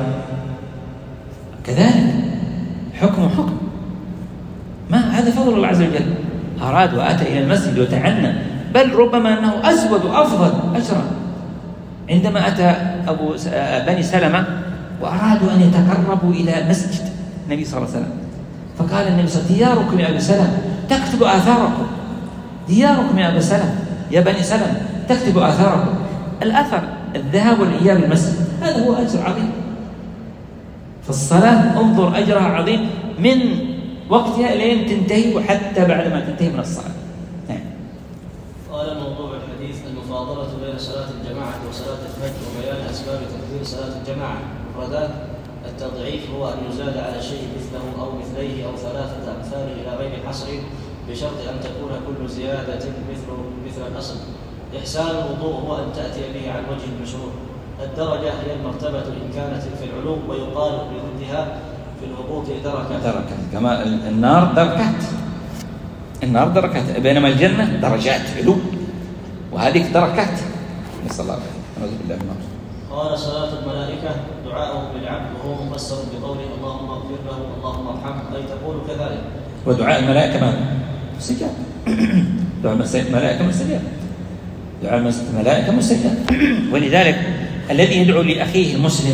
كذلك حكم حكم، ما هذا فضل الله عز وجل، أراد وأتى إلى المسجد وتعنى، بل ربما أنه أزود وأفضل أجرا. عندما أتى أبو بني سلمة وأرادوا أن يتقربوا إلى مسجد النبي صلى الله عليه وسلم، فقال النبي صلى الله عليه وسلم دياركم يا أبي سلمة تكتب آثاركم، دياركم يا أبي سلمة يا بني سلمة تكتب آثاركم. الأثر الذهاب والإياب المسجد هذا هو أجر عظيم. فالصلاة انظر أجرها عظيم من وقتها لين تنتهي وحتى بعد ما تنتهي من الصلاة. قال موضوع الحديث المفاضلة بين صلاة الجماعة وصلاة الفجر وبيان أسباب تكبير صلاة الجماعة. مفردات التضعيف هو أن يزاد على شيء مثله أو مثليه أو ثلاثة أمثاله إلى غير حصر، بشرط أن تكون كل زيادة مثل مثل الأصل. إحسان الوضوء هو أن تأتي به عن وجه المشروع. الدرجة هي المرتبة إن كانت في العلو، ويقال بضدها في الهبوط دركات. دركات كما النار دركات، النار دركات، بينما الجنة درجات علو وهذه دركات. نسأل الله العافية. نعوذ بالله من النار. قال صلاة الملائكة دعاءه للعبد وهو مفسر بقوله اللهم اغفر له اللهم ارحمه، أي تقول كذلك. ودعاء الملائكة ما مستجاب. دعاء الملائكة مستجاب، دعاء الملائكة مستجاب. ولذلك الذي يدعو لأخيه المسلم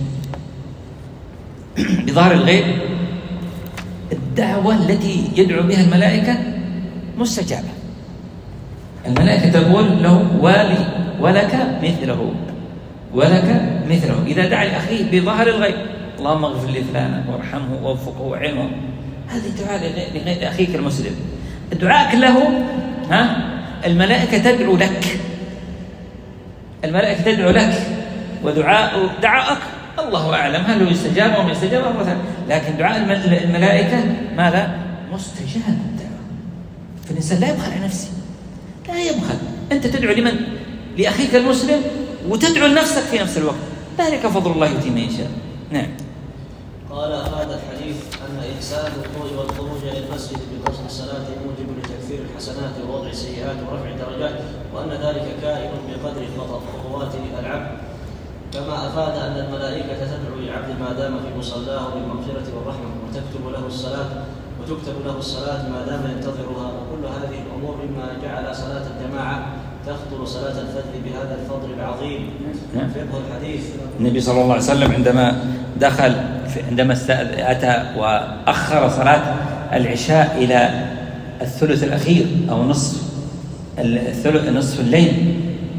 بظهر الغيب الدعوة التي يدعو بها الملائكة مستجابة. الملائكة تقول له والي ولك مثله ولك مثله. إذا دعا لأخيه بظهر الغيب اللهم اغفر لفلانا وارحمه ووفقه وعنه، هذه دعاء لأخيك المسلم. دعاءك له ها الملائكة تدعو لك، الملائكة تدعو لك، ودعاء دعاءك الله أعلم هل هو يستجاب أو ما يستجاب أو مثلا، لكن دعاء الملائكة ما لا مستجاب الدعوة. فالإنسان لا يبخل على نفسه، لا يبخل. أنت تدعو لمن؟ لأخيك المسلم وتدعو لنفسك في نفس الوقت. ذلك فضل الله يؤتيه من يشاء. نعم. قال هذا الحديث أن إحسان الوضوء والخروج إلى المسجد بقصد الصلاة موجب لتكفير الحسنات ووضع السيئات ورفع الدرجات، وأن ذلك كائن بقدر خطوات العبد، كما أفاد أن الملائكة تدعو للعبد ما دام في مصلاه بالمغفرة والرحمة، وتكتب له الصلاة وتكتب له الصلاة ما دام ينتظرها. وكل هذه الأمور مما جعل صلاة الجماعة تخطر صلاة الفجر بهذا الفضل العظيم. فقه الحديث النبي صلى الله عليه وسلم عندما دخل عندما أتى وأخر صلاة العشاء إلى الثلث الأخير أو نصف الثلث نصف الليل،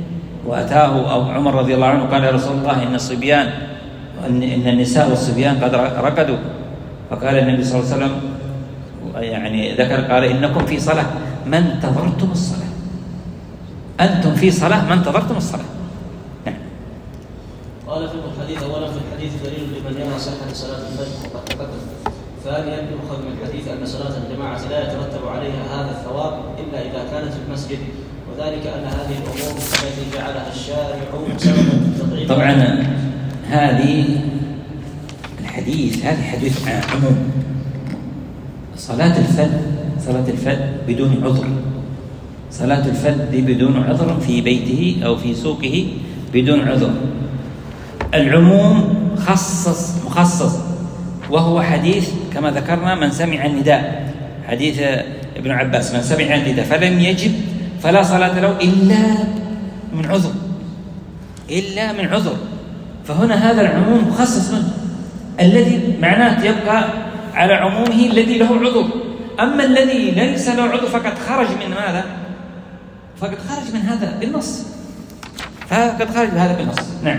وأتاه أو عمر رضي الله عنه قال يا رسول الله إن الصبيان إن النساء والصبيان قد رقدوا، فقال النبي صلى الله عليه وسلم يعني ذكر قال إنكم في صلاة ما انتظرتم الصلاة، أنتم في صلاة ما انتظرتم الصلاة. نعم. قال في الحديث أولا في الحديث دليل لمن يرى صحة صلاة الفجر وقد تقدم. ثانيا يؤخذ من الحديث أن صلاة الجماعة لا يترتب عليها هذا الثواب إلا إذا كانت في المسجد، وذلك أن هذه الأمور التي جعلها الشارع سببا تضعيف. طبعا هذه الحديث هذه حديث عموم. صلاة الفرد صلاة الفرد بدون عذر، صلاة الفرد بدون عذر في بيته أو في سوقه بدون عذر. العموم خصص مخصص، وهو حديث كما ذكرنا من سمع النداء، حديث ابن عباس من سمع النداء فلم يجب فلا صلاة له إلا من عذر، إلا من عذر. فهنا هذا العموم مخصص منه، الذي معناه يبقى على عمومه الذي له عذر. أما الذي ليس له عذر فقد خرج من ماذا؟ فقد خرج من هذا بالنص، فقد خرج من هذا بالنص. نعم.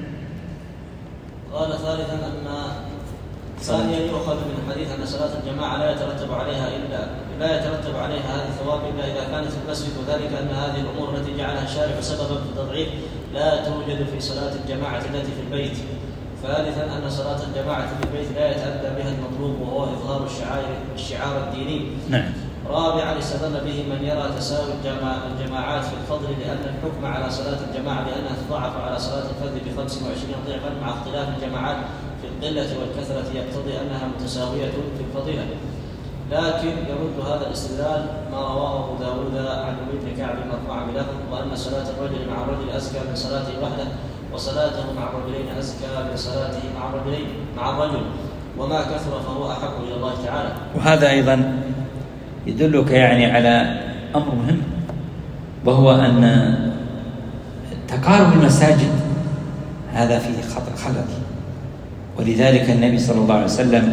قال ثالثا أن ثانيا يؤخذ من الحديث أن صلاة الجماعة لا يترتب عليها إلا لا يترتب عليها هذا الثواب إلا إذا كانت في المسجد، وذلك أن هذه الأمور التي جعلها الشارع سببا في التضعيف لا توجد في صلاة الجماعة التي في البيت. ثالثا أن صلاة الجماعة في البيت لا يتأدى بها المطلوب وهو إظهار الشعائر الشعار الديني. نعم. رابعا استدل به من يرى تساوي الجماعات في الفضل لأن الحكم على صلاة الجماعة بأنها تضاعف على صلاة الفرد بخمس وعشرين ضعفا مع اختلاف الجماعات في القلة والكثرة يقتضي أنها متساوية في الفضيلة. لكن يرد هذا الاستدلال ما رواه أبو داود عن ابن كعب مرفوعا بلفظ وأن صلاة الرجل مع الرجل أزكى من صلاته وحده، وصلاته مع الرجلين أزكى من صلاته مع الرجلين مع الرجل، وما كثر فهو أحب إلى الله تعالى. وهذا أيضا يدلك يعني على أمر مهم، وهو أن تقارب المساجد هذا فيه خطر خلل، ولذلك النبي صلى الله عليه وسلم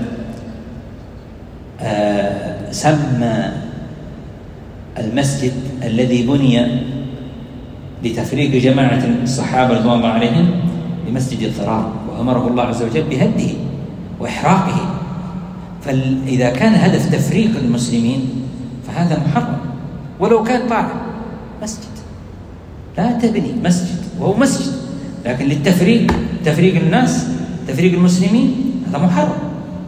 آه سمى المسجد الذي بني لتفريق جماعة الصحابة رضوان الله عليهم بمسجد الضرار، وأمره الله عز وجل بهده وإحراقه. فإذا كان هدف تفريق المسلمين فهذا محرم، ولو كان طاعة مسجد لا تبني مسجد وهو مسجد، لكن للتفريق تفريق الناس تفريق المسلمين هذا محرم،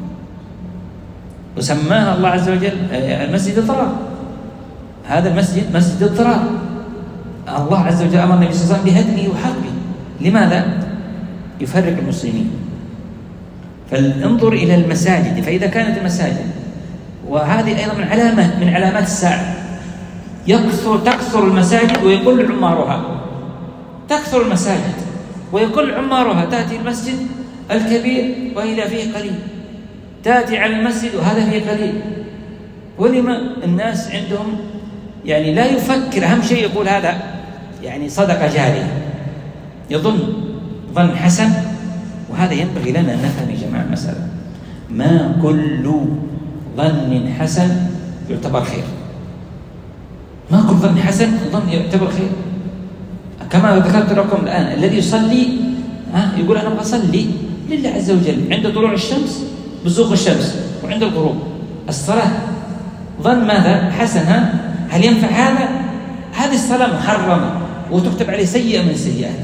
وسماها الله عز وجل المسجد الضرار. هذا المسجد مسجد الضرار، الله عز وجل أمر النبي صلى الله عليه وسلم بهدمه وحرقه. لماذا؟ يفرق المسلمين. فانظر إلى المساجد، فإذا كانت المساجد، وهذه أيضا من علامة من علامات الساعة، يكثر تكثر المساجد ويقل عمارها، تكثر المساجد ويقل عمارها. تأتي المسجد الكبير وإذا فيه قليل، تأتي على المسجد وهذا فيه قليل. ولما الناس عندهم يعني لا يفكر، أهم شيء يقول هذا يعني صدقة جارية، يظن ظن حسن. وهذا ينبغي لنا أن نفهم يا جماعة مسألة، ما كل ظن حسن يعتبر خير، ما كل ظن حسن ظن يعتبر خير. كما ذكرت لكم الآن الذي يصلي ها يقول أنا أبغى أصلي لله عز وجل عند طلوع الشمس بزوغ الشمس وعند الغروب، الصلاة ظن ماذا؟ حسن. ها هل ينفع هذا؟ هذه الصلاة محرمة وتكتب عليه سيئة من السيئات،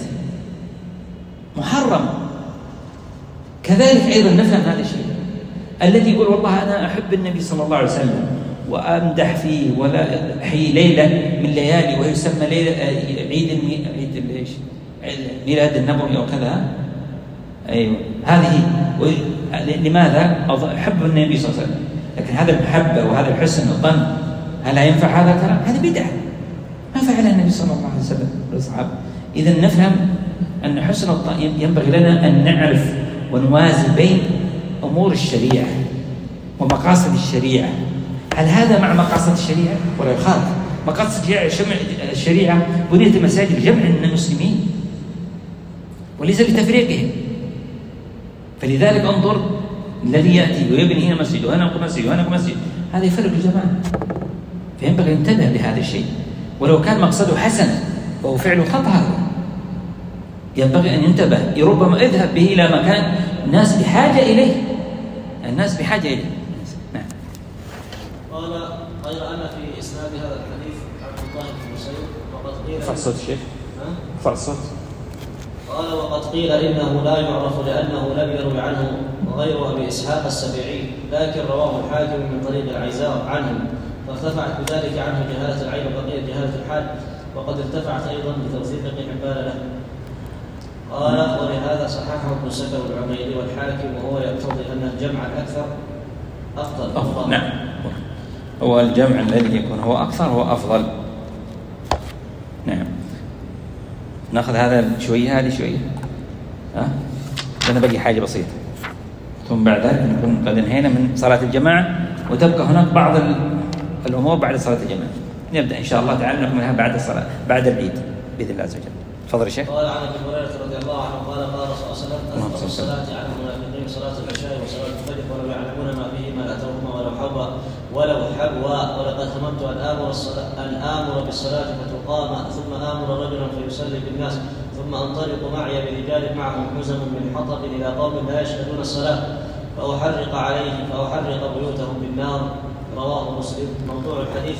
محرم. كذلك أيضا نفهم هذا الشيء، الذي يقول والله أنا أحب النبي صلى الله عليه وسلم وأمدح فيه ولا أحيي ليلة من ليالي ويسمى ليلة عيد المي... عيد ايش؟ ميلاد النبوي أو كذا. أيوة هذه و... لماذا؟ أحب النبي صلى الله عليه وسلم، لكن هذا المحبة وهذا الحسن الظن هل ينفع هذا الكلام؟ هذا بدعة ما فعل النبي صلى الله عليه وسلم والصحابة. إذا نفهم أن حسن الظن ينبغي لنا أن نعرف ونوازن بين أمور الشريعة ومقاصد الشريعة. هل هذا مع مقاصد الشريعة ولا يخالف؟ مقاصد الشريعة بنيت المساجد لجمع المسلمين وليس لتفريقهم. فلذلك انظر الذي يأتي ويبني هنا مسجد وهنا مسجد وهنا مسجد، هذا يفرق الجماعة. فينبغي أن ننتبه لهذا الشيء، ولو كان مقصده حسنا وهو فعل خطأ ينبغي أن ينتبه. ربما اذهب به إلى مكان الناس بحاجة إليه، الناس بحاجة إليه. نعم. قال غير أن في إسناد هذا الحديث عبد الله بن مسيب وقد قيل فرصة الشيخ فرصة قال وقد قيل إنه لا يعرف لأنه لم يروي عنه غير أبي إسحاق السبيعي، لكن رواه الحاكم من طريق العزار عنه، فارتفعت بذلك عنه جهالة العين وبقيت جهالة الحال، وقد ارتفعت أيضا بتوثيق ابن حبان له. قال ولهذا صححه ابن سكر العميري والحاكم، وهو يقتضي أن الجمع الأكثر أفضل. أفضل. نعم، هو الجمع الذي يكون هو أكثر هو أفضل. نعم. نأخذ هذا شوية هذه شوية، ها لأن بقي حاجة بسيطة، ثم بعد ذلك نكون قد انهينا من صلاة الجماعة، وتبقى هناك بعض الأمور بعد صلاة الجماعة نبدأ إن شاء الله تعالى نكملها بعد الصلاة بعد العيد بإذن الله عز وجل. تفضل يا شيخ. قال عن ابي هريره رضي الله عنه قال قال صلى الله عليه وسلم افضل الصلاه على المنافقين صلاه العشاء وصلاه الفجر ولو يعلمون ما فيهما لاتوهما ولو حبوا ولو حبوا ولقد هممت ان امر الصلاه ان امر بالصلاه فتقام ثم امر رجلا فيصلي بالناس ثم انطلق معي برجال معهم حزم من حطب الى قوم لا يشهدون الصلاه فاحرق عليهم فاحرق بيوتهم بالنار. رواه مسلم. موضوع الحديث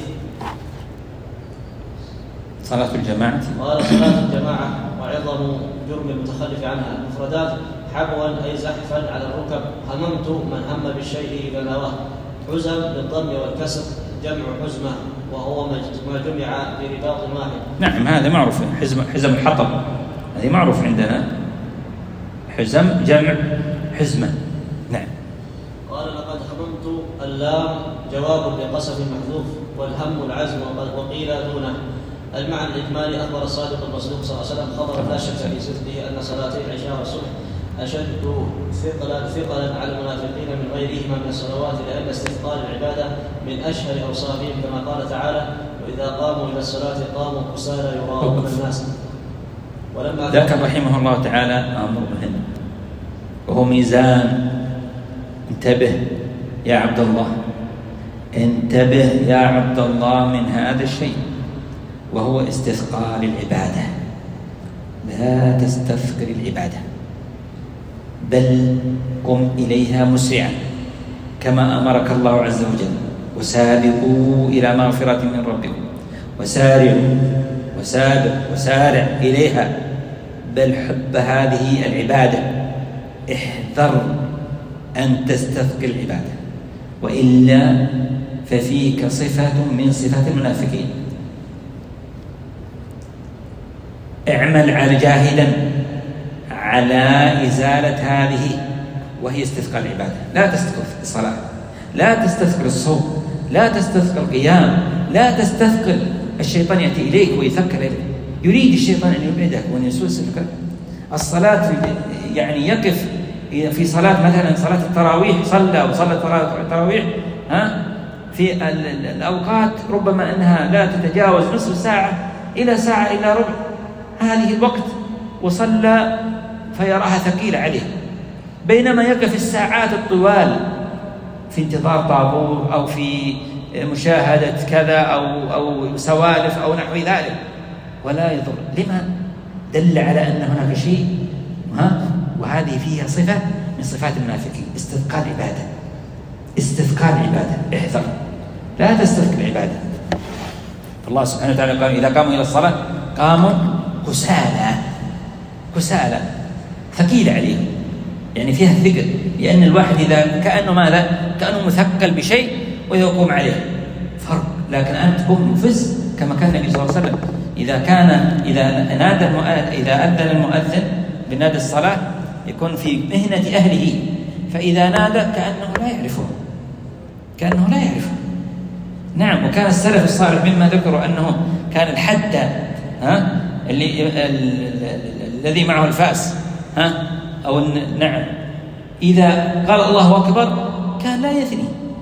صلاة الجماعة. قال صلاة الجماعة وعظم جرم المتخلف عنها. المفردات حبوا أي زحفا على الركب، هممت من هم بالشيء إذا نواه. حزم بالضم والكسر جمع حزمة وهو ما جمع في رباط واحد. نعم هذا معروف، حزم حزم الحطب هذه معروف عندنا، حزم جمع حزمة. نعم. قال لقد هممت اللام جواب لقسم محذوف والهم العزم وقيل دونه. المعنى الإجمالي أخبر الصادق المصدوق صلى الله عليه وسلم خبرا لا شك في صدقه أن صلاتي العشاء والصبح أشد ثقلا ثقلا على المنافقين من غيرهما من الصلوات، لأن استثقال العبادة من أشهر أوصافهم كما قال تعالى وإذا قاموا إلى الصلاة قاموا كسالى يراءون الناس. ولما ذكر رحمه الله تعالى أمر مهم وهو ميزان. انتبه يا عبد الله، انتبه يا عبد الله من هذا الشيء وهو استثقال العبادة. لا تستثقل العبادة بل قم إليها مسرعا كما أمرك الله عز وجل، وسابقوا إلى مغفرة من ربكم وسارعوا وسابق وسارع إليها، بل حب هذه العبادة. احذر أن تستثقل العبادة وإلا ففيك صفة من صفات المنافقين. اعمل على جاهدا على إزالة هذه وهي استثقال العبادة. لا تستثقل الصلاة، لا تستثقل الصوم، لا تستثقل القيام، لا تستثقل. الشيطان يأتي إليك ويثقل إليك، يريد الشيطان أن يبعدك وأن يسوسك. الصلاة يعني يقف في صلاة مثلا صلاة التراويح، صلى وصلى التراويح ها في الأوقات ربما أنها لا تتجاوز نصف ساعة إلى ساعة إلى ربع، هذه الوقت وصلى فيراها ثقيلة عليه، بينما يقف الساعات الطوال في انتظار طابور أو في مشاهدة كذا أو أو سوالف أو نحو ذلك ولا يضر. لما؟ دل على أن هناك شيء ها وهذه فيها صفة من صفات المنافقين، استثقال العبادة. استثقال العبادة، احذر لا تستثقل العبادة. الله سبحانه وتعالى قال إذا قاموا إلى الصلاة قاموا كسالى، كسالى ثقيلة عليهم، يعني فيها ثقل، لأن الواحد إذا كأنه ماذا؟ كأنه مثقل بشيء ويقوم عليه، فرق. لكن أنت تكون مفز كما كان النبي صلى الله عليه وسلم إذا كان إذا نادى المؤذن إذا أذن المؤذن بنادى الصلاة يكون في مهنة أهله، فإذا نادى كأنه لا يعرفه، كأنه لا يعرفه. نعم. وكان السلف الصالح مما ذكروا أنه كان الحداد ها اللي الذي معه الفاس ها أو نعم إذا قال الله أكبر كان لا يثني،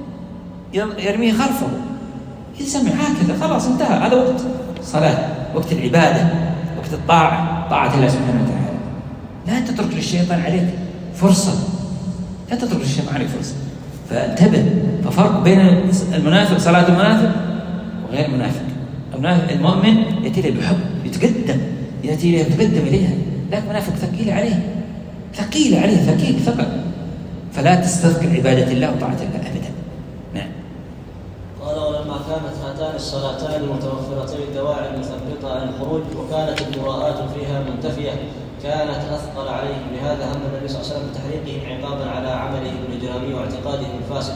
يرميه خلفه، يسمع هكذا خلاص انتهى، هذا وقت صلاة، وقت العبادة، وقت الطاعة، طاعة الله سبحانه وتعالى. لا تترك للشيطان عليك فرصة، لا تترك للشيطان عليك فرصة. فانتبه. ففرق بين المنافق، صلاة المنافق وغير المنافق. المؤمن يأتي له بحب، يتقدم، يأتي له يتقدم إليها، لكن منافق ثقيل عليه، ثقيل عليه، ثقيل ثقل، فلا تستثقل عبادة الله وطاعة الله أبدا. نعم. قال ولما كانت هاتان الصلاتان المتوفرتين الدواعي المثبطة عن الخروج وكانت المراءات فيها منتفية كانت أثقل عليهم، لهذا هم النبي صلى الله عليه وسلم بتحريقهم عقابا على عملهم الإجرامي واعتقادهم الفاسد.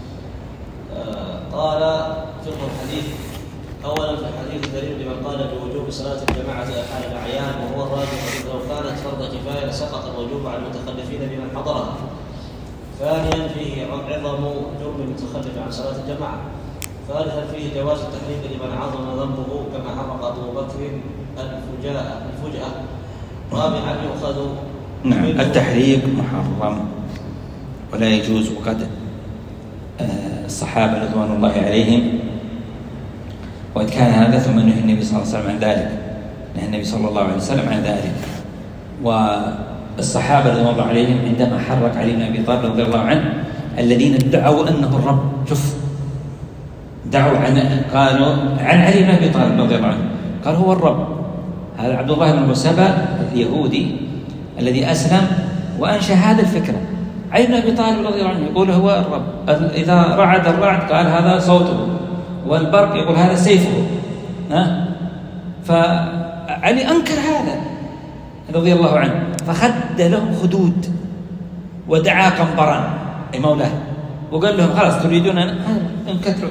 آه قال فقه الحديث: أولا في الحديث دليل لمن قال بوجوب صلاة الجماعة حال الأعيان، وهو الراجح لو كانت فرض كفاية لسقط الوجوب على المتخلفين بمن حضرها. ثانيا فيه عظم جرم المتخلف عن صلاة الجماعة. ثالثا فيه جواز التحريق لمن عظم ذنبه كما حرق أبو بكر الفجاءة الفجأة. رابعا يؤخذ نعم التحريق محرم ولا يجوز، وقد الصحابة رضوان الله عليهم وإذ كان هذا ثم نهى النبي صلى الله عليه وسلم عن ذلك، نهى النبي صلى الله عليه وسلم عن ذلك. والصحابة رضوان الله عليهم عندما حرك علي بن أبي طالب رضي الله عنه الذين ادعوا أنه الرب، شوف دعوا عن قالوا عن علي بن أبي طالب رضي الله عنه، قال هو الرب. هذا عبد الله بن مسبة اليهودي الذي أسلم وأنشأ هذا الفكرة. علي بن أبي طالب رضي الله عنه يقول هو الرب، إذا رعد الرعد قال هذا صوته، والبرق يقول هذا سيفه. ها؟ فعلي أنكر هذا رضي الله عنه، فخد لهم خدود ودعا قنبران أي مولاه وقال لهم خلاص تريدون أن انكتروا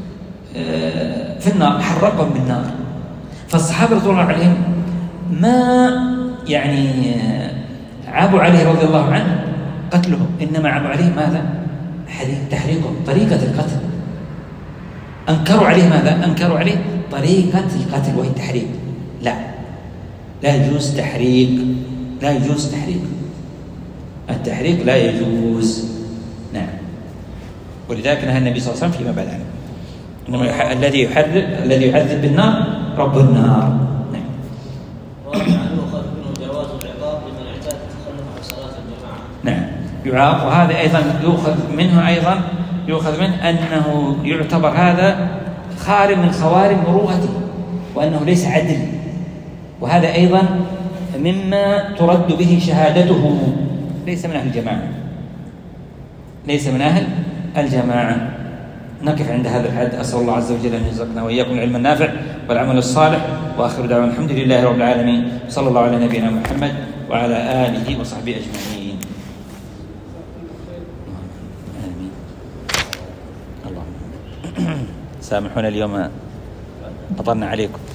في النار، حرقهم بالنار. فالصحابة رضي الله عليهم ما يعني عابوا عليه رضي الله عنه قتلهم، إنما عابوا عليه ماذا؟ تحريقهم، طريقة القتل. أنكروا عليه ماذا؟ أنكروا عليه طريقة القتل وهي التحريق. لا لا يجوز تحريق، لا يجوز تحريق، التحريق لا يجوز. نعم. ولذلك نهى النبي صلى الله عليه وسلم فيما بعد عنه. إنما الذي يحرق الذي يعذب بالنار رب النار. نعم. رابعا يؤخذ منه جواز العقاب لمن اعتاد التخلف عن صلاة الجماعة. نعم يعاق. وهذا أيضا يؤخذ منه أيضا يؤخذ منه أنه يعتبر هذا خارج من خوارم مروءته وأنه ليس عدل، وهذا أيضا مما ترد به شهادته، ليس من أهل الجماعة، ليس من أهل الجماعة. نقف عند هذا الحد. أسأل الله عز وجل أن يرزقنا وإياكم العلم النافع والعمل الصالح، وآخر دعوانا الحمد لله رب العالمين، صلى الله على نبينا محمد وعلى آله وصحبه أجمعين. آمين. اللهم سامحونا اليوم أطلنا عليكم.